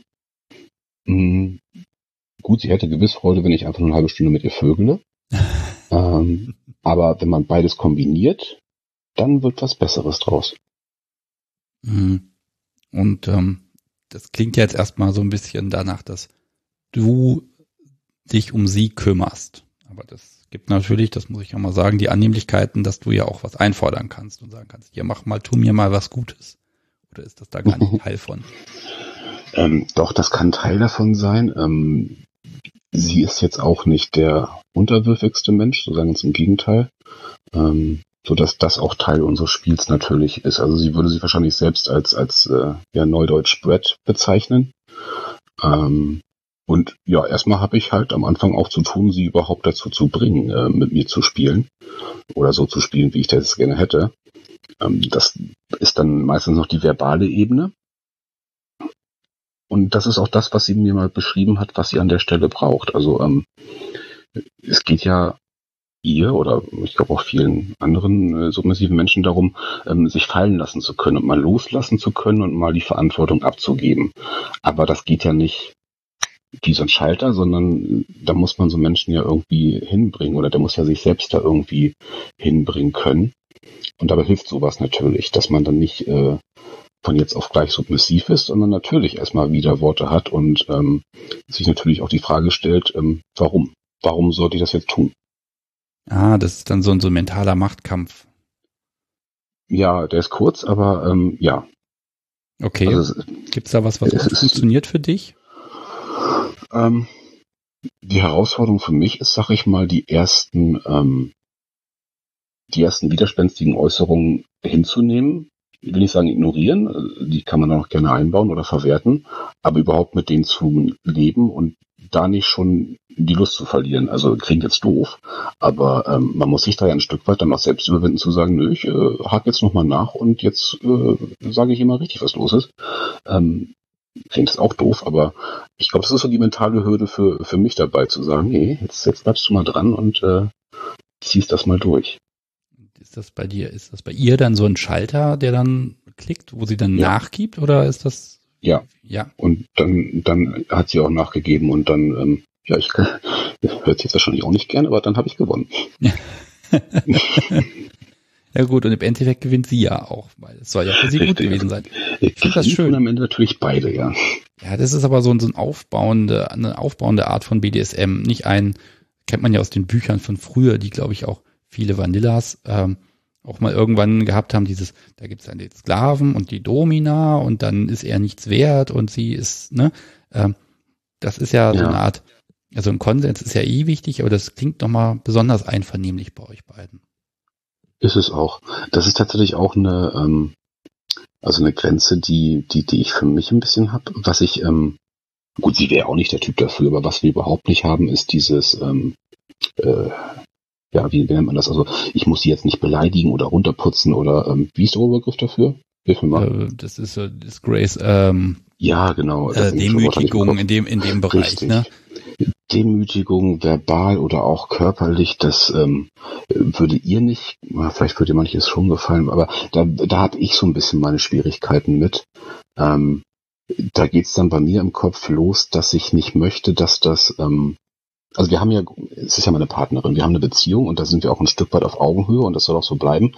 Speaker 5: Gut, sie hätte gewiss Freude, wenn ich einfach nur eine halbe Stunde mit ihr vögele. Aber wenn man beides kombiniert, dann wird was Besseres draus.
Speaker 1: Und das klingt ja jetzt erstmal so ein bisschen danach, dass du dich um sie kümmerst. Aber das gibt natürlich, das muss ich ja mal sagen, die Annehmlichkeiten, dass du ja auch was einfordern kannst und sagen kannst, hier tu mir mal was Gutes. Oder ist das da gar nicht Teil von?
Speaker 5: Doch, das kann Teil davon sein. Sie ist jetzt auch nicht der unterwürfigste Mensch, so sagen wir im Gegenteil. So dass das auch Teil unseres Spiels natürlich ist. Also sie würde sich wahrscheinlich selbst als Neudeutsch Brat bezeichnen. Und ja, erstmal habe ich halt am Anfang auch zu tun, sie überhaupt dazu zu bringen, mit mir zu spielen. Oder so zu spielen, wie ich das gerne hätte. Das ist dann meistens noch die verbale Ebene. Und das ist auch das, was sie mir mal beschrieben hat, was sie an der Stelle braucht. Also es geht ja ihr oder ich glaube auch vielen anderen submissiven Menschen darum, sich fallen lassen zu können und mal loslassen zu können und mal die Verantwortung abzugeben. Aber das geht ja nicht wie so ein Schalter, sondern da muss man so Menschen ja irgendwie hinbringen oder der muss ja sich selbst da irgendwie hinbringen können. Und dabei hilft sowas natürlich, dass man dann nicht von jetzt auf gleich submissiv ist, sondern natürlich erstmal Widerworte hat und sich natürlich auch die Frage stellt, warum? Warum sollte ich das jetzt tun?
Speaker 1: Das ist dann so ein mentaler Machtkampf.
Speaker 5: Ja, der ist kurz, aber ja.
Speaker 1: Okay. Also, gibt's da was funktioniert für dich?
Speaker 5: Die Herausforderung für mich ist, sag ich mal, die ersten widerspenstigen Äußerungen hinzunehmen. Ich will nicht sagen ignorieren, die kann man auch gerne einbauen oder verwerten, aber überhaupt mit denen zu leben und da nicht schon die Lust zu verlieren. Also klingt jetzt doof, aber man muss sich da ja ein Stück weit dann auch selbst überwinden zu sagen, nö, ich hake jetzt nochmal nach und jetzt sage ich immer richtig, was los ist. Klingt das auch doof, aber ich glaube, das ist so die mentale Hürde für mich dabei, zu sagen, nee, jetzt bleibst du mal dran und ziehst das mal durch.
Speaker 1: Ist das bei ihr dann so ein Schalter, der dann klickt, wo sie dann nachgibt, oder ist das?
Speaker 5: Ja. Und dann hat sie auch nachgegeben und dann, hört sie jetzt wahrscheinlich auch nicht gern, aber dann habe ich gewonnen.
Speaker 1: Ja gut, und im Endeffekt gewinnt sie ja auch, weil es soll ja für sie gut gewesen sein.
Speaker 5: Ich finde das schön. Und am Ende natürlich beide, ja.
Speaker 1: Ja, das ist aber so eine aufbauende Art von BDSM. Kennt man ja aus den Büchern von früher, die, glaube ich, auch viele Vanillas auch mal irgendwann gehabt haben, da gibt es dann den Sklaven und die Domina und dann ist er nichts wert und sie ist, das ist ja so eine Art, also ein Konsens ist ja wichtig, aber das klingt nochmal besonders einvernehmlich bei euch beiden.
Speaker 5: Ist es auch. Das ist tatsächlich auch eine Grenze, die ich für mich ein bisschen habe. Was ich, gut, sie wäre auch nicht der Typ dafür, aber was wir überhaupt nicht haben, ist dieses, wie nennt man das? Also ich muss sie jetzt nicht beleidigen oder runterputzen oder wie ist der Oberbegriff dafür? Hilf mir mal.
Speaker 1: Das ist Disgrace.
Speaker 5: Ja, genau.
Speaker 1: Demütigung in dem Bereich.
Speaker 5: Richtig.
Speaker 1: Ne?
Speaker 5: Demütigung, verbal oder auch körperlich, das würde ihr nicht, vielleicht würde manches schon gefallen, aber da habe ich so ein bisschen meine Schwierigkeiten mit. Da geht's dann bei mir im Kopf los, dass ich nicht möchte, dass das, also wir haben ja, es ist ja meine Partnerin, wir haben eine Beziehung und da sind wir auch ein Stück weit auf Augenhöhe und das soll auch so bleiben.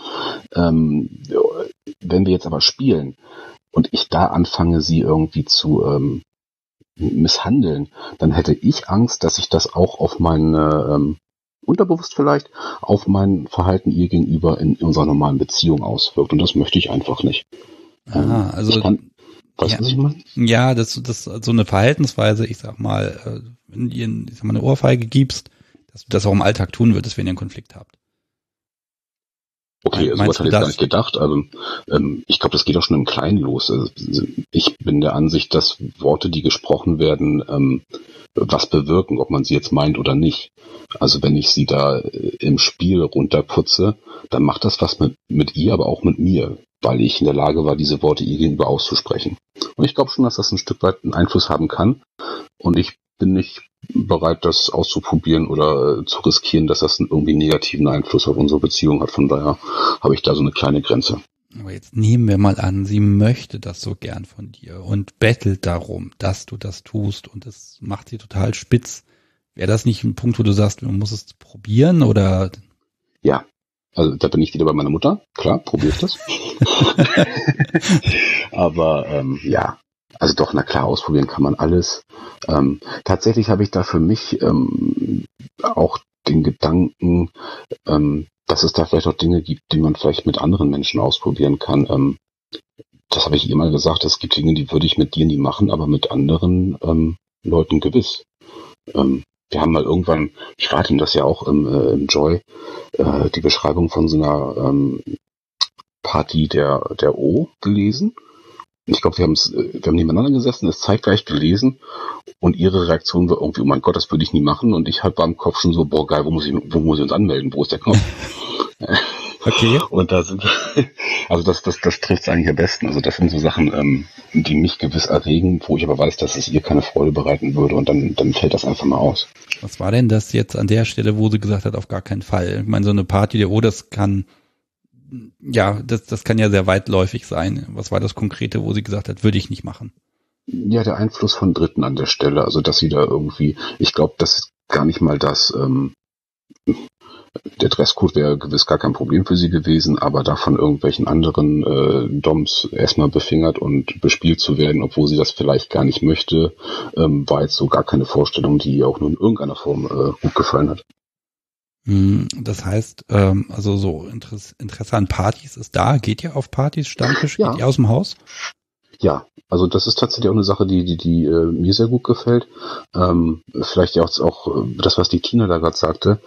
Speaker 5: Wenn wir jetzt aber spielen und ich da anfange, sie irgendwie zu misshandeln, dann hätte ich Angst, dass sich das auch auf meine, unterbewusst vielleicht, auf mein Verhalten ihr gegenüber in unserer normalen Beziehung auswirkt. Und das möchte ich einfach nicht.
Speaker 1: Also
Speaker 5: was ich meine?
Speaker 1: Ja, das so eine Verhaltensweise, ich sag mal, wenn du ihr eine Ohrfeige gibst, dass du das auch im Alltag tun würdest, wenn ihr einen Konflikt habt.
Speaker 5: Okay, also was hatte ich gar nicht gedacht. Also ich glaube, das geht auch schon im Kleinen los. Also, ich bin der Ansicht, dass Worte, die gesprochen werden, was bewirken, ob man sie jetzt meint oder nicht. Also wenn ich sie da im Spiel runterputze, dann macht das was mit ihr, aber auch mit mir, weil ich in der Lage war, diese Worte ihr gegenüber auszusprechen. Und ich glaube schon, dass das ein Stück weit einen Einfluss haben kann. Und ich bin nicht bereit, das auszuprobieren oder zu riskieren, dass das einen irgendwie negativen Einfluss auf unsere Beziehung hat. Von daher habe ich da so eine kleine Grenze.
Speaker 1: Aber jetzt nehmen wir mal an, sie möchte das so gern von dir und bettelt darum, dass du das tust und das macht sie total spitz. Wäre das nicht ein Punkt, wo du sagst, man muss es probieren oder?
Speaker 5: Ja, also da bin ich wieder bei meiner Mutter. Klar, probiere ich das. Aber ja, also doch, na klar, ausprobieren kann man alles. Tatsächlich habe ich da für mich auch den Gedanken, dass es da vielleicht auch Dinge gibt, die man vielleicht mit anderen Menschen ausprobieren kann. Das habe ich immer gesagt, es gibt Dinge, die würde ich mit dir nie machen, aber mit anderen Leuten gewiss. Wir haben mal irgendwann, ich rate Ihnen das ja auch im Joy, die Beschreibung von so einer Party der O gelesen. Ich glaube, wir haben nebeneinander gesessen, es zeitgleich gelesen und ihre Reaktion war irgendwie, oh mein Gott, das würde ich nie machen. Und ich war im Kopf schon so, boah geil, wo muss ich uns anmelden? Wo ist der Knopf?
Speaker 1: Okay.
Speaker 5: Und da sind also das trifft es eigentlich am besten. Also das sind so Sachen, die mich gewiss erregen, wo ich aber weiß, dass es ihr keine Freude bereiten würde und dann fällt das einfach mal aus.
Speaker 1: Was war denn das jetzt an der Stelle, wo sie gesagt hat, auf gar keinen Fall? Ich meine, so eine Party der O, das kann ja sehr weitläufig sein. Was war das Konkrete, wo sie gesagt hat, würde ich nicht machen?
Speaker 5: Ja, der Einfluss von Dritten an der Stelle, also dass sie da irgendwie, ich glaube, das ist gar nicht mal das, der Dresscode wäre gewiss gar kein Problem für sie gewesen, aber da von irgendwelchen anderen Doms erstmal befingert und bespielt zu werden, obwohl sie das vielleicht gar nicht möchte, war jetzt so gar keine Vorstellung, die ihr auch nur in irgendeiner Form gut gefallen hat.
Speaker 1: Das heißt, also so Interesse an Partys ist da, geht ihr auf Partys, Stammtisch,
Speaker 5: ja.
Speaker 1: Geht ihr aus dem Haus?
Speaker 5: Ja, also das ist tatsächlich auch eine Sache, die mir sehr gut gefällt. Vielleicht ja auch das, was die Tina da gerade sagte,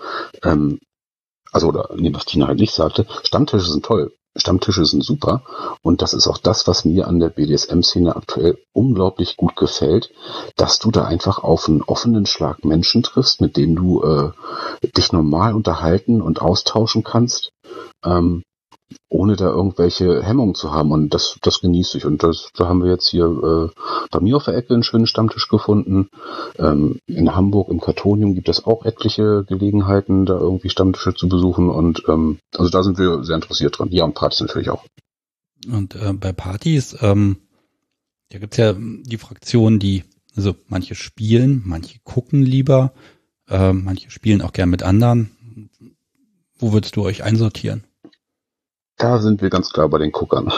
Speaker 5: was Tina halt nicht sagte, Stammtische sind toll. Stammtische sind super und das ist auch das, was mir an der BDSM-Szene aktuell unglaublich gut gefällt, dass du da einfach auf einen offenen Schlag Menschen triffst, mit denen du dich normal unterhalten und austauschen kannst, ohne da irgendwelche Hemmungen zu haben und das genieße ich und da haben wir jetzt hier bei mir auf der Ecke einen schönen Stammtisch gefunden. In Hamburg im Kartonium gibt es auch etliche Gelegenheiten, da irgendwie Stammtische zu besuchen und also da sind wir sehr interessiert dran. Ja, und Partys natürlich auch.
Speaker 1: Und bei Partys, da gibt's ja die Fraktionen, also manche spielen, manche gucken lieber, manche spielen auch gern mit anderen. Wo würdest du euch einsortieren?
Speaker 5: Da sind wir ganz klar bei den Guckern.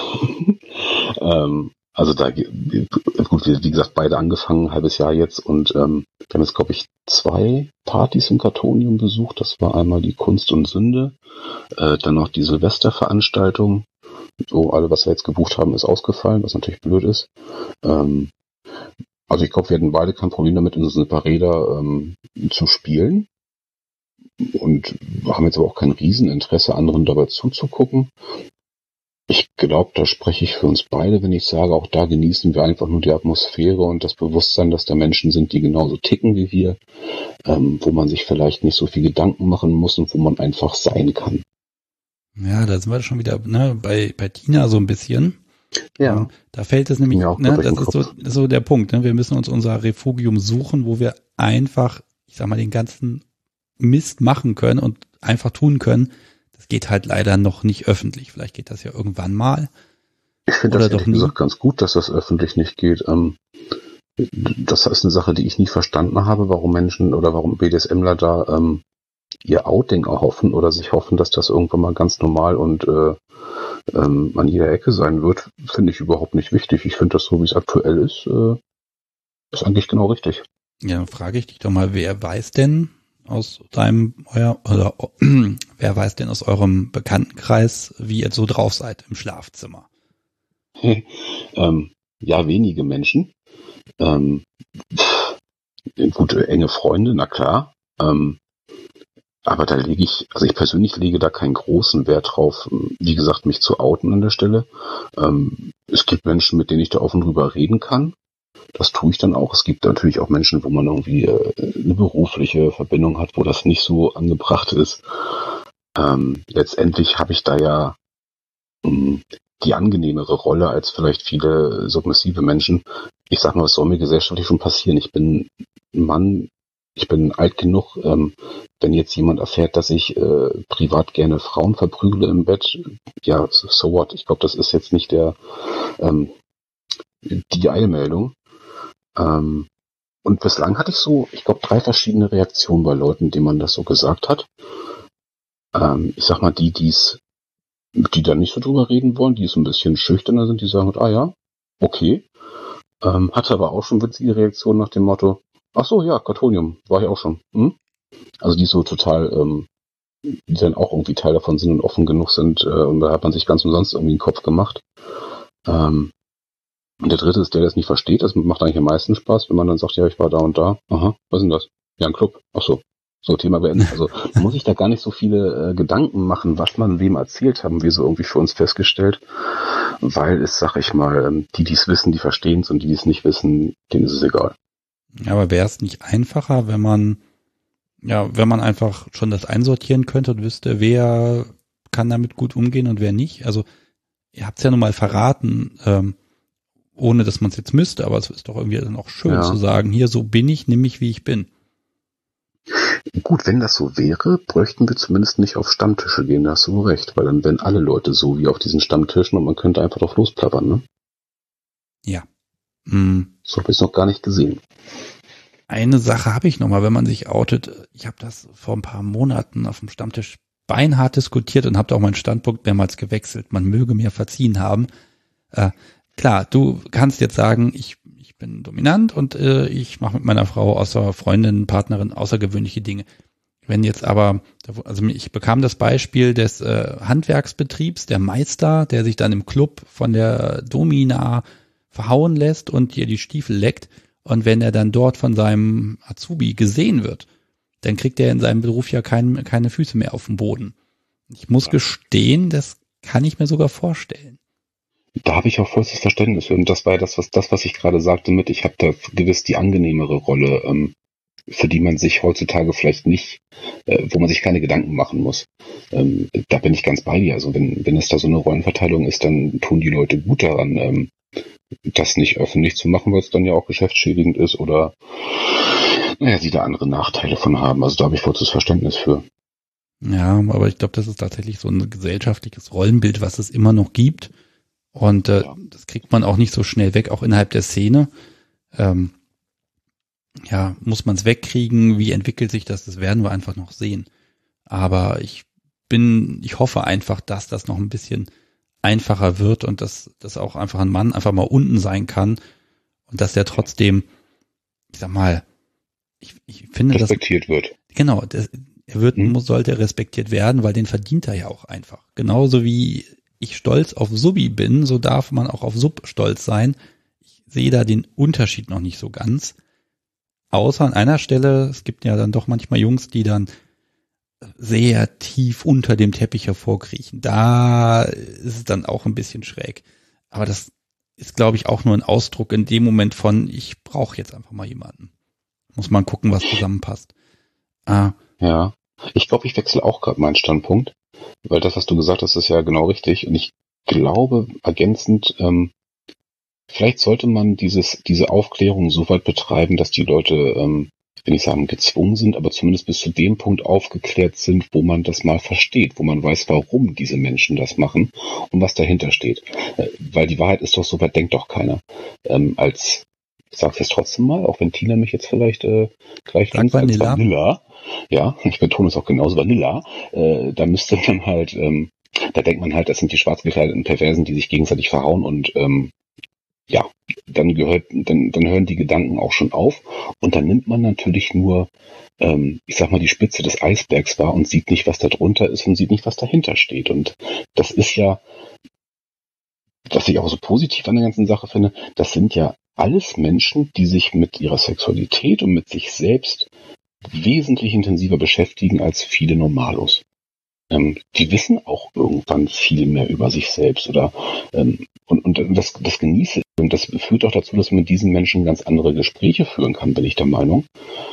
Speaker 5: Also da, gut, wie gesagt, beide angefangen, ein halbes Jahr jetzt und wir haben jetzt, glaube ich, 2 Partys im Kartonium besucht. Das war einmal die Kunst und Sünde, dann noch die Silvesterveranstaltung. So, alle, was wir jetzt gebucht haben, ist ausgefallen, was natürlich blöd ist. Also ich glaube, wir hatten beide kein Problem damit, in so ein paar Räder zu spielen. Und haben jetzt aber auch kein Rieseninteresse, anderen dabei zuzugucken. Ich glaube, da spreche ich für uns beide, wenn ich sage, auch da genießen wir einfach nur die Atmosphäre und das Bewusstsein, dass da Menschen sind, die genauso ticken wie wir, wo man sich vielleicht nicht so viel Gedanken machen muss und wo man einfach sein kann.
Speaker 1: Ja, da sind wir schon wieder bei Tina so ein bisschen.
Speaker 5: Ja.
Speaker 1: Da fällt es nämlich, das ist so der Punkt. Wir müssen uns unser Refugium suchen, wo wir einfach, ich sag mal, den ganzen Mist machen können und einfach tun können. Das geht halt leider noch nicht öffentlich. Vielleicht geht das ja irgendwann mal.
Speaker 5: Ich finde das ehrlich gesagt ganz gut, dass das öffentlich nicht geht. Das ist eine Sache, die ich nie verstanden habe, warum Menschen oder warum BDSMler da ihr Outing erhoffen oder sich hoffen, dass das irgendwann mal ganz normal und an jeder Ecke sein wird, finde ich überhaupt nicht wichtig. Ich finde das so, wie es aktuell ist eigentlich genau richtig.
Speaker 1: Ja, dann frage ich dich doch mal, wer weiß denn aus eurem Bekanntenkreis, wie ihr so drauf seid im Schlafzimmer?
Speaker 5: Ja, wenige Menschen. Gute, enge Freunde, na klar. Aber da ich persönlich lege da keinen großen Wert drauf, wie gesagt, mich zu outen an der Stelle. Es gibt Menschen, mit denen ich da offen drüber reden kann. das tue ich dann auch. Es gibt natürlich auch Menschen, wo man irgendwie eine berufliche Verbindung hat, wo das nicht so angebracht ist. Letztendlich habe ich da ja die angenehmere Rolle als vielleicht viele submissive Menschen. Ich sag mal, was soll mir gesellschaftlich schon passieren? Ich bin ein Mann, ich bin alt genug, wenn jetzt jemand erfährt, dass ich privat gerne Frauen verprügle im Bett, ja, so what? Ich glaube, das ist jetzt nicht die Eilmeldung. Und bislang hatte ich so, ich glaube, 3 verschiedene Reaktionen bei Leuten, denen man das so gesagt hat. Ich sag mal, die dann nicht so drüber reden wollen, die so ein bisschen schüchterner sind, die sagen, ah ja, okay. Hatte aber auch schon witzige Reaktionen nach dem Motto, ach so, ja, Kartonium, war ich auch schon. Also die so total, die dann auch irgendwie Teil davon sind und offen genug sind, und da hat man sich ganz umsonst irgendwie einen Kopf gemacht. Und der dritte ist der es nicht versteht. Das macht eigentlich am meisten Spaß, wenn man dann sagt, ja, ich war da und da. Aha, was ist denn das? Ja, ein Club. Ach so. So, Thema beendet. Also man muss sich da gar nicht so viele Gedanken machen, was man wem erzählt, haben wir so irgendwie für uns festgestellt. Weil es, sag ich mal, die es wissen, die verstehen es, und die es nicht wissen, denen ist es egal.
Speaker 1: Aber wäre es nicht einfacher, wenn man einfach schon das einsortieren könnte und wüsste, wer kann damit gut umgehen und wer nicht? Also ihr habt es ja nun mal verraten, ohne dass man es jetzt müsste, aber es ist doch irgendwie dann auch schön zu sagen, hier, so bin ich, nimm mich, wie ich bin.
Speaker 5: Gut, wenn das so wäre, bräuchten wir zumindest nicht auf Stammtische gehen, da hast du recht, weil dann wären alle Leute so wie auf diesen Stammtischen und man könnte einfach drauf losplappern, ne?
Speaker 1: Ja.
Speaker 5: So habe ich es noch gar nicht gesehen.
Speaker 1: Eine Sache habe ich noch mal, wenn man sich outet. Ich habe das vor ein paar Monaten auf dem Stammtisch beinhart diskutiert und habe auch meinen Standpunkt mehrmals gewechselt. Man möge mir verziehen haben. Klar, du kannst jetzt sagen, ich bin dominant und ich mache mit meiner Frau außer Freundin, Partnerin außergewöhnliche Dinge. Wenn jetzt aber, also ich bekam das Beispiel des Handwerksbetriebs, der Meister, der sich dann im Club von der Domina verhauen lässt und dir die Stiefel leckt, und wenn er dann dort von seinem Azubi gesehen wird, dann kriegt er in seinem Beruf ja keine Füße mehr auf dem Boden. Ich muss gestehen, das kann ich mir sogar vorstellen.
Speaker 5: Da habe ich auch vollstes Verständnis für. Und das war das, was ich gerade sagte mit, ich habe da gewiss die angenehmere Rolle, für die man sich heutzutage vielleicht nicht, wo man sich keine Gedanken machen muss. Da bin ich ganz bei dir. Also wenn es da so eine Rollenverteilung ist, dann tun die Leute gut daran, das nicht öffentlich zu machen, weil es dann ja auch geschäftsschädigend ist oder sie da andere Nachteile von haben. Also da habe ich vollstes Verständnis für.
Speaker 1: Ja, aber ich glaube, das ist tatsächlich so ein gesellschaftliches Rollenbild, was es immer noch gibt. Und das kriegt man auch nicht so schnell weg, auch innerhalb der Szene. Muss man es wegkriegen? Wie entwickelt sich das? Das werden wir einfach noch sehen. Aber ich hoffe einfach, dass das noch ein bisschen einfacher wird und dass auch einfach ein Mann einfach mal unten sein kann und dass der trotzdem, ich sag mal, ich finde,
Speaker 5: respektiert wird.
Speaker 1: Genau, sollte respektiert werden, weil den verdient er ja auch einfach. Genauso wie ich stolz auf Subi bin, so darf man auch auf Sub stolz sein. Ich sehe da den Unterschied noch nicht so ganz. Außer an einer Stelle, es gibt ja dann doch manchmal Jungs, die dann sehr tief unter dem Teppich hervorkriechen. Da ist es dann auch ein bisschen schräg. Aber das ist, glaube ich, auch nur ein Ausdruck in dem Moment von, ich brauche jetzt einfach mal jemanden. Muss man gucken, was zusammenpasst.
Speaker 5: Ja, ich glaube, ich wechsle auch gerade meinen Standpunkt, weil das, was du gesagt hast, ist ja genau richtig. Und ich glaube, ergänzend, vielleicht sollte man diese Aufklärung so weit betreiben, dass die Leute, ich will nicht sagen gezwungen sind, aber zumindest bis zu dem Punkt aufgeklärt sind, wo man das mal versteht, wo man weiß, warum diese Menschen das machen und was dahinter steht. Weil die Wahrheit ist doch, so weit denkt doch keiner. Ich sag's jetzt trotzdem mal, auch wenn Tina mich jetzt vielleicht gleich denkt, als Vanilla. Ja, ich betone es auch genauso, Vanilla. Da müsste man halt, da denkt man halt, das sind die schwarz gekleideten Perversen, die sich gegenseitig verhauen und dann hören die Gedanken auch schon auf und dann nimmt man natürlich nur, ich sag mal, die Spitze des Eisbergs wahr und sieht nicht, was da drunter ist und sieht nicht, was dahinter steht. Und das ist ja, was ich auch so positiv an der ganzen Sache finde, das sind ja alles Menschen, die sich mit ihrer Sexualität und mit sich selbst wesentlich intensiver beschäftigen als viele Normalos. Die wissen auch irgendwann viel mehr über sich selbst oder und das genieße Und das führt auch dazu, dass man mit diesen Menschen ganz andere Gespräche führen kann, bin ich der Meinung.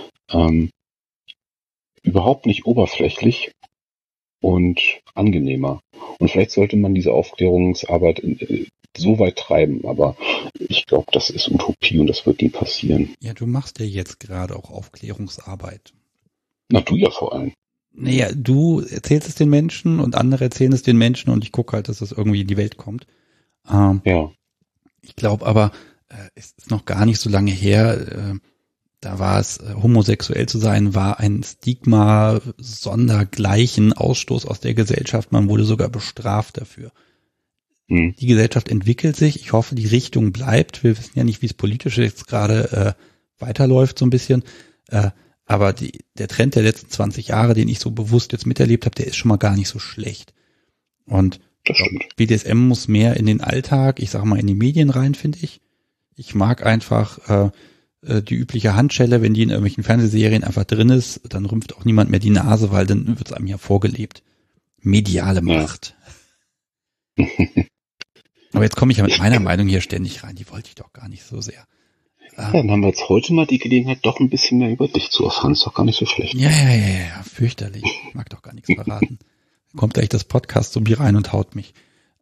Speaker 5: Überhaupt nicht oberflächlich und angenehmer. Und vielleicht sollte man diese Aufklärungsarbeit so weit treiben, aber ich glaube, das ist Utopie und das wird nie passieren.
Speaker 1: Ja, du machst ja jetzt gerade auch Aufklärungsarbeit.
Speaker 5: Na, du ja vor allem.
Speaker 1: Naja, du erzählst es den Menschen und andere erzählen es den Menschen und ich gucke halt, dass das irgendwie in die Welt kommt.
Speaker 5: Ja.
Speaker 1: Ich glaube aber, es ist noch gar nicht so lange her, da war es, homosexuell zu sein, war ein Stigma sondergleichen Ausstoß aus der Gesellschaft. Man wurde sogar bestraft dafür. Die Gesellschaft entwickelt sich. Ich hoffe, die Richtung bleibt. Wir wissen ja nicht, wie es politisch jetzt gerade weiterläuft so ein bisschen. Aber der Trend der letzten 20 Jahre, den ich so bewusst jetzt miterlebt habe, der ist schon mal gar nicht so schlecht. Und BDSM muss mehr in den Alltag, ich sag mal in die Medien rein, finde ich. Ich mag einfach die übliche Handschelle, wenn die in irgendwelchen Fernsehserien einfach drin ist, dann rümpft auch niemand mehr die Nase, weil dann wird es einem ja vorgelebt. Mediale Macht. Ja. Aber jetzt komme ich ja mit meiner Meinung hier ständig rein, die wollte ich doch gar nicht so sehr.
Speaker 5: Ja, dann haben wir jetzt heute mal die Gelegenheit, doch ein bisschen mehr über dich zu erfahren. Ist doch gar nicht so schlecht.
Speaker 1: Ja, fürchterlich. Ich mag doch gar nichts verraten. Kommt gleich das Podcast so wie rein und haut mich.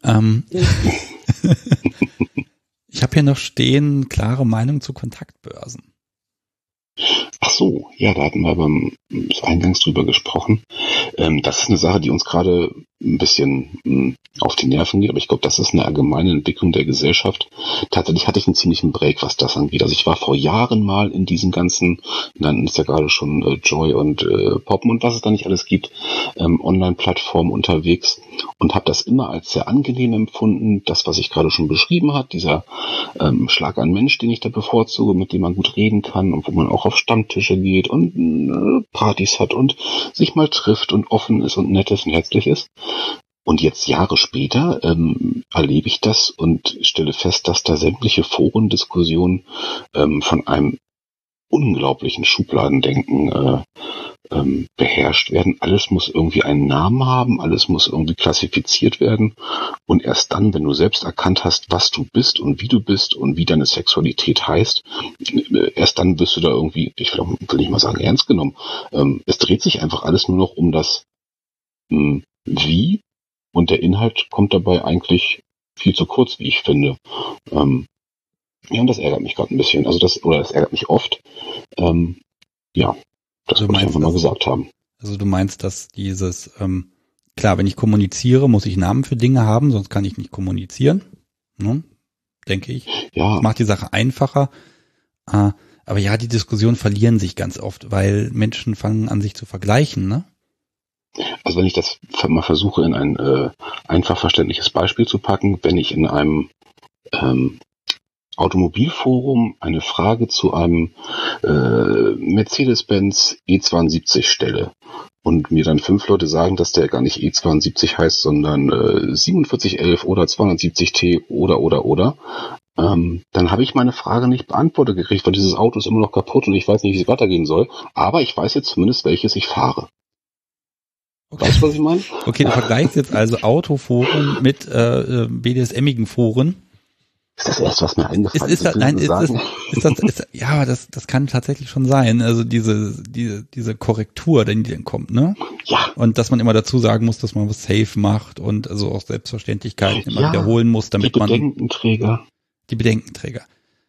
Speaker 1: Ich habe hier noch stehen, klare Meinung zu Kontaktbörsen.
Speaker 5: Ach so, ja, da hatten wir beim Eingangs drüber gesprochen. Das ist eine Sache, die uns gerade ein bisschen auf die Nerven geht, aber ich glaube, das ist eine allgemeine Entwicklung der Gesellschaft. Tatsächlich hatte ich einen ziemlichen Break, was das angeht. Also ich war vor Jahren mal in diesen ganzen, nannten es ja gerade schon Joy und Poppen und was es da nicht alles gibt, Online-Plattformen unterwegs und habe das immer als sehr angenehm empfunden. Das, was ich gerade schon beschrieben habe, dieser Schlag an Mensch, den ich da bevorzuge, mit dem man gut reden kann und wo man auch auf Stammtische geht und Partys hat und sich mal trifft und offen ist und nett ist und herzlich ist. Und jetzt Jahre später erlebe ich das und stelle fest, dass da sämtliche Forendiskussionen von einem unglaublichen Schubladendenken beherrscht werden. Alles muss irgendwie einen Namen haben, alles muss irgendwie klassifiziert werden. Und erst dann, wenn du selbst erkannt hast, was du bist und wie deine Sexualität heißt, erst dann wirst du da irgendwie, ich will nicht mal sagen, ernst genommen. Es dreht sich einfach alles nur noch um das Wie und der Inhalt kommt dabei eigentlich viel zu kurz, wie ich finde. Ja, und das ärgert mich gerade ein bisschen. Also das ärgert mich oft. Ja, das wollte ich einfach mal gesagt haben.
Speaker 1: Also du meinst, dass dieses, klar, wenn ich kommuniziere, muss ich Namen für Dinge haben, sonst kann ich nicht kommunizieren. Ne? Denke ich.
Speaker 5: Ja.
Speaker 1: Das macht die Sache einfacher. Aber ja, die Diskussionen verlieren sich ganz oft, weil Menschen fangen an, sich zu vergleichen, ne?
Speaker 5: Also wenn ich das mal versuche, in ein einfach verständliches Beispiel zu packen, wenn ich in einem Automobilforum eine Frage zu einem Mercedes-Benz E72 stelle und mir dann 5 Leute sagen, dass der gar nicht E72 heißt, sondern 4711 oder 270T oder, dann habe ich meine Frage nicht beantwortet gekriegt, weil dieses Auto ist immer noch kaputt und ich weiß nicht, wie es weitergehen soll, aber ich weiß jetzt zumindest, welches ich fahre.
Speaker 1: Okay.
Speaker 5: Weißt du, was ich meine?
Speaker 1: Okay, du vergleichst jetzt also Autoforen mit BDSM-igen Foren.
Speaker 5: Das ist das Erste, was mir eingefallen ist.
Speaker 1: Ja, aber das kann tatsächlich schon sein. Also diese Korrektur, die dann kommt, ne?
Speaker 5: Ja.
Speaker 1: Und dass man immer dazu sagen muss, dass man was safe macht und also auch Selbstverständlichkeiten immer wiederholen muss, damit
Speaker 5: die Bedenkenträger.
Speaker 1: Die Bedenkenträger.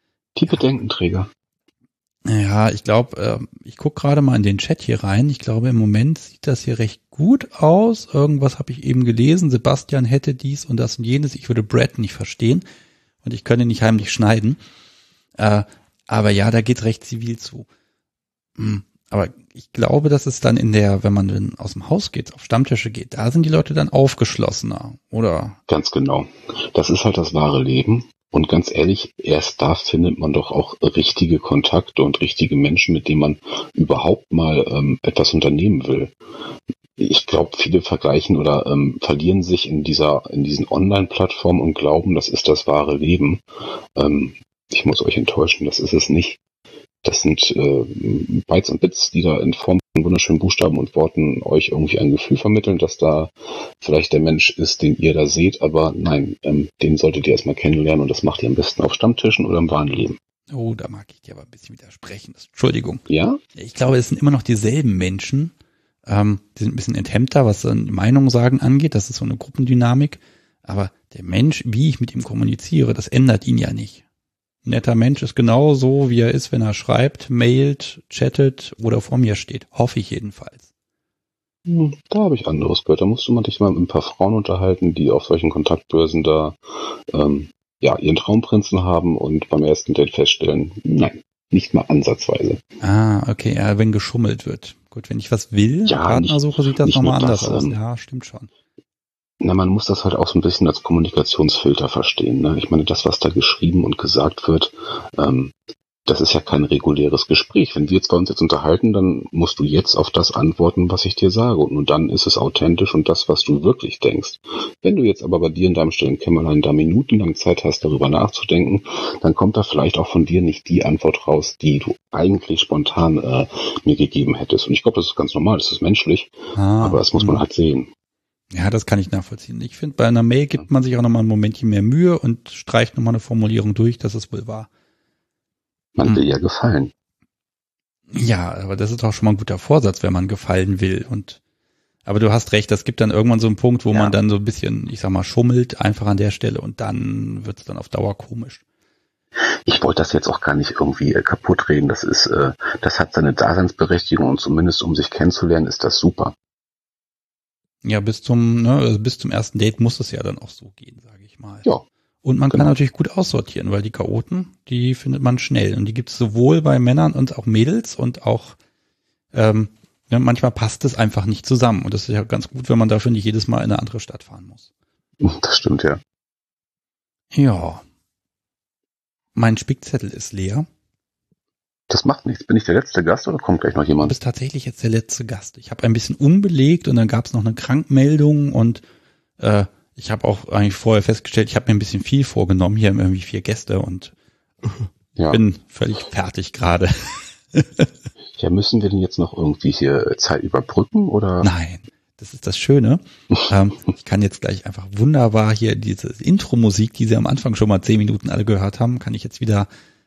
Speaker 1: Ja, ich glaube, ich gucke gerade mal in den Chat hier rein. Ich glaube, im Moment sieht das hier recht gut aus. Irgendwas habe ich eben gelesen. Sebastian hätte dies und das und jenes. Ich würde Brad nicht verstehen und ich könne nicht heimlich schneiden. Aber ja, da geht's recht zivil zu. Aber ich glaube, dass es dann wenn man dann aus dem Haus geht, auf Stammtische geht, da sind die Leute dann aufgeschlossener, oder?
Speaker 5: Ganz genau. Das ist halt das wahre Leben. Und ganz ehrlich, erst da findet man doch auch richtige Kontakte und richtige Menschen, mit denen man überhaupt mal etwas unternehmen will. Ich glaube, viele vergleichen oder verlieren sich in diesen Online-Plattformen und glauben, das ist das wahre Leben. Ich muss euch enttäuschen, das ist es nicht. Das sind Bytes und Bits, die da in Form von wunderschönen Buchstaben und Worten euch irgendwie ein Gefühl vermitteln, dass da vielleicht der Mensch ist, den ihr da seht, aber nein, den solltet ihr erstmal kennenlernen und das macht ihr am besten auf Stammtischen oder im wahren Leben.
Speaker 1: Oh, da mag ich dir aber ein bisschen widersprechen. Entschuldigung.
Speaker 5: Ja?
Speaker 1: Ich glaube, es sind immer noch dieselben Menschen. Die sind ein bisschen enthemmter, was dann Meinung sagen angeht. Das ist so eine Gruppendynamik. Aber der Mensch, wie ich mit ihm kommuniziere, das ändert ihn ja nicht. Ein netter Mensch ist genau so, wie er ist, wenn er schreibt, mailt, chattet oder vor mir steht. Hoffe ich jedenfalls.
Speaker 5: Da habe ich anderes gehört. Da musst du mal dich mal mit ein paar Frauen unterhalten, die auf solchen Kontaktbörsen da ihren Traumprinzen haben und beim ersten Date feststellen, nein, nicht mal ansatzweise.
Speaker 1: Ah, okay, ja, wenn geschummelt wird. Gut, wenn ich was will, Partnersuche, sieht das nochmal anders aus. Ja, stimmt schon.
Speaker 5: Na, man muss das halt auch so ein bisschen als Kommunikationsfilter verstehen. Ne? Ich meine, das, was da geschrieben und gesagt wird, das ist ja kein reguläres Gespräch. Wenn wir jetzt bei uns jetzt unterhalten, dann musst du jetzt auf das antworten, was ich dir sage. Und nur dann ist es authentisch und das, was du wirklich denkst. Wenn du jetzt aber bei dir in deinem stillen Kämmerlein da minutenlang Zeit hast, darüber nachzudenken, dann kommt da vielleicht auch von dir nicht die Antwort raus, die du eigentlich spontan mir gegeben hättest. Und ich glaube, das ist ganz normal, das ist menschlich, aber das muss man halt sehen.
Speaker 1: Ja, das kann ich nachvollziehen. Ich finde, bei einer Mail gibt man sich auch nochmal ein Momentchen mehr Mühe und streicht nochmal eine Formulierung durch, dass es wohl war.
Speaker 5: Man will ja gefallen.
Speaker 1: Ja, aber das ist auch schon mal ein guter Vorsatz, wenn man gefallen will. Aber du hast recht, es gibt dann irgendwann so einen Punkt, wo man dann so ein bisschen, ich sag mal, schummelt einfach an der Stelle und dann wird's dann auf Dauer komisch.
Speaker 5: Ich wollte das jetzt auch gar nicht irgendwie kaputt reden. Das hat seine Daseinsberechtigung und zumindest um sich kennenzulernen, ist das super.
Speaker 1: Ja, bis zum ersten Date muss es ja dann auch so gehen, sage ich mal.
Speaker 5: Ja.
Speaker 1: Und man kann natürlich gut aussortieren, weil die Chaoten, die findet man schnell. Und die gibt es sowohl bei Männern und auch Mädels und auch manchmal passt es einfach nicht zusammen. Und das ist ja ganz gut, wenn man dafür nicht jedes Mal in eine andere Stadt fahren muss.
Speaker 5: Das stimmt, ja.
Speaker 1: Ja. Mein Spickzettel ist leer.
Speaker 5: Das macht nichts. Bin ich der letzte Gast oder kommt gleich noch jemand?
Speaker 1: Du bist tatsächlich jetzt der letzte Gast. Ich habe ein bisschen umbelegt und dann gab es noch eine Krankmeldung und ich habe auch eigentlich vorher festgestellt, ich habe mir ein bisschen viel vorgenommen. Hier haben irgendwie 4 Gäste und bin völlig fertig gerade.
Speaker 5: Ja, müssen wir denn jetzt noch irgendwie hier Zeit überbrücken oder?
Speaker 1: Nein, das ist das Schöne. Ich kann jetzt gleich einfach wunderbar hier diese Intro-Musik, die Sie am Anfang schon mal 10 Minuten alle gehört haben, kann ich jetzt wieder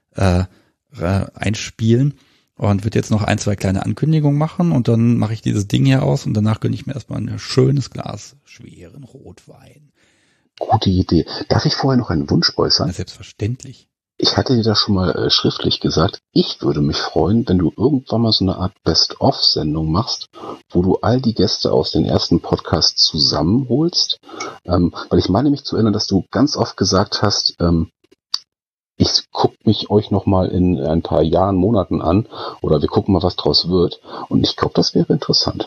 Speaker 1: einspielen und wird jetzt noch 1, 2 kleine Ankündigungen machen und dann mache ich dieses Ding hier aus und danach gönne ich mir erstmal ein schönes Glas schweren Rotwein.
Speaker 5: Gute Idee. Darf ich vorher noch einen Wunsch äußern?
Speaker 1: Ja, selbstverständlich.
Speaker 5: Ich hatte dir das schon mal schriftlich gesagt. Ich würde mich freuen, wenn du irgendwann mal so eine Art Best-of-Sendung machst, wo du all die Gäste aus den ersten Podcasts zusammenholst. Weil ich meine mich zu erinnern, dass du ganz oft gesagt hast, ich gucke mich euch noch mal in ein paar Jahren, Monaten an oder wir gucken mal, was draus wird. Und ich glaube, das wäre interessant.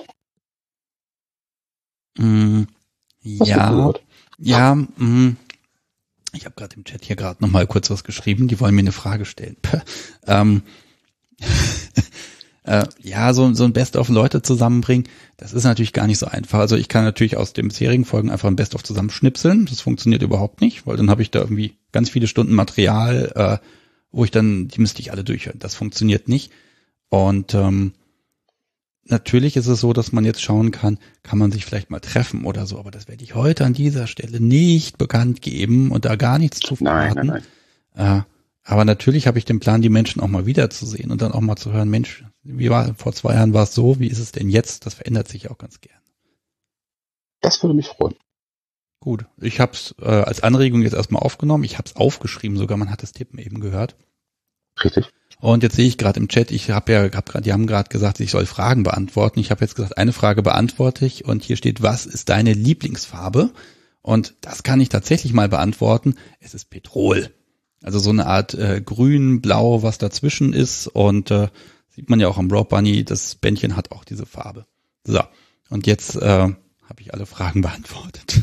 Speaker 1: Ja. Ich habe gerade im Chat hier gerade noch mal kurz was geschrieben. Die wollen mir eine Frage stellen. So ein Best-of Leute zusammenbringen, das ist natürlich gar nicht so einfach. Also ich kann natürlich aus den bisherigen Folgen einfach ein Best-of zusammenschnipseln. Das funktioniert überhaupt nicht, weil dann habe ich da irgendwie ganz viele Stunden Material, wo die müsste ich alle durchhören. Das funktioniert nicht. Und natürlich ist es so, dass man jetzt schauen kann man sich vielleicht mal treffen oder so. Aber das werde ich heute an dieser Stelle nicht bekannt geben und da gar nichts zu verraten. Nein. Aber natürlich habe ich den Plan, die Menschen auch mal wiederzusehen und dann auch mal zu hören, Mensch, vor 2 Jahren war es so, wie ist es denn jetzt? Das verändert sich auch ganz gern.
Speaker 5: Das würde mich freuen.
Speaker 1: Gut, ich habe es als Anregung jetzt erstmal aufgenommen. Ich habe es aufgeschrieben sogar, man hat das Tippen eben gehört.
Speaker 5: Richtig.
Speaker 1: Und jetzt sehe ich gerade im Chat, die haben gerade gesagt, ich soll Fragen beantworten. Ich habe jetzt gesagt, eine Frage beantworte ich und hier steht, was ist deine Lieblingsfarbe? Und das kann ich tatsächlich mal beantworten. Es ist Petrol. Also so eine Art grün, blau, was dazwischen ist und sieht man ja auch am Rope Bunny, das Bändchen hat auch diese Farbe. So, und jetzt habe ich alle Fragen beantwortet.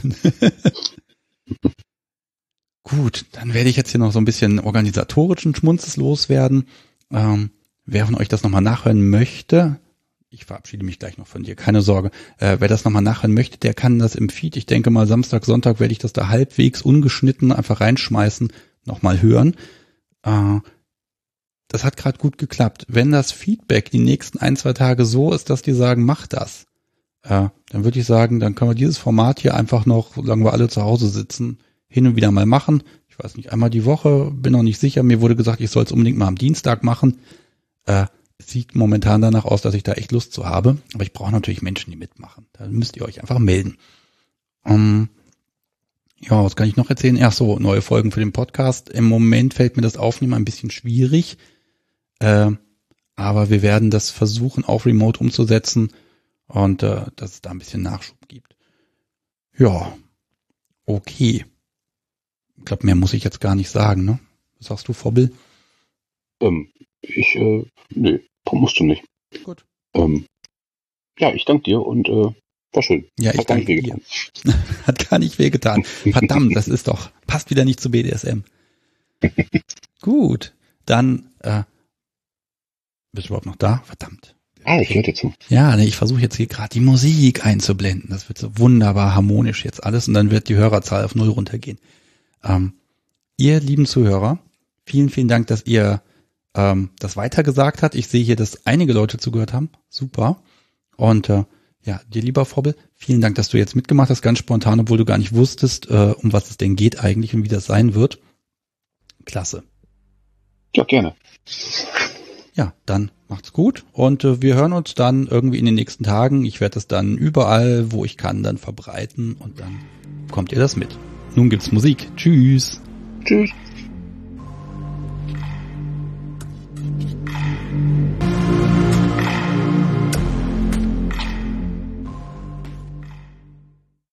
Speaker 1: Gut, dann werde ich jetzt hier noch so ein bisschen organisatorischen Schmunzes loswerden. Wer von euch das nochmal nachhören möchte, ich verabschiede mich gleich noch von dir, keine Sorge. Wer das nochmal nachhören möchte, der kann das im Feed, ich denke mal Samstag, Sonntag werde ich das da halbwegs ungeschnitten einfach reinschmeißen, nochmal hören. das hat gerade gut geklappt. Wenn das Feedback die nächsten 1-2 Tage so ist, dass die sagen, mach das, dann würde ich sagen, dann können wir dieses Format hier einfach noch, solange wir alle zu Hause sitzen, hin und wieder mal machen. Ich weiß nicht, einmal die Woche, bin noch nicht sicher. Mir wurde gesagt, ich soll es unbedingt mal am Dienstag machen. Es sieht momentan danach aus, dass ich da echt Lust zu habe. Aber ich brauche natürlich Menschen, die mitmachen. Da müsst ihr euch einfach melden. Ja, was kann ich noch erzählen? Ach so, neue Folgen für den Podcast. Im Moment fällt mir das Aufnehmen ein bisschen schwierig. Aber wir werden das versuchen, auf Remote umzusetzen. Und dass es da ein bisschen Nachschub gibt. Ja, okay. Ich glaube, mehr muss ich jetzt gar nicht sagen, ne? Was sagst du, Vobbel?
Speaker 5: Nee, musst du nicht.
Speaker 1: Gut.
Speaker 5: Ja, ich danke dir und war schön.
Speaker 1: Ja, ich danke dir. Hat gar nicht wehgetan. Verdammt, das ist doch, passt wieder nicht zu BDSM. Gut, dann, bist du überhaupt noch da? Verdammt.
Speaker 5: Ich höre dir zu.
Speaker 1: Ja, nee, ich versuche jetzt hier gerade die Musik einzublenden. Das wird so wunderbar harmonisch jetzt alles und dann wird die Hörerzahl auf 0 runtergehen. Ihr lieben Zuhörer, vielen, vielen Dank, dass ihr das weitergesagt habt. Ich sehe hier, dass einige Leute zugehört haben. Super. Und ja, dir lieber Vobbel, vielen Dank, dass du jetzt mitgemacht hast, ganz spontan, obwohl du gar nicht wusstest, um was es denn geht eigentlich und wie das sein wird. Klasse.
Speaker 5: Ja, gerne.
Speaker 1: Ja, dann macht's gut und wir hören uns dann irgendwie in den nächsten Tagen. Ich werde das dann überall, wo ich kann, dann verbreiten und dann bekommt ihr das mit. Nun gibt's Musik. Tschüss.
Speaker 5: Tschüss.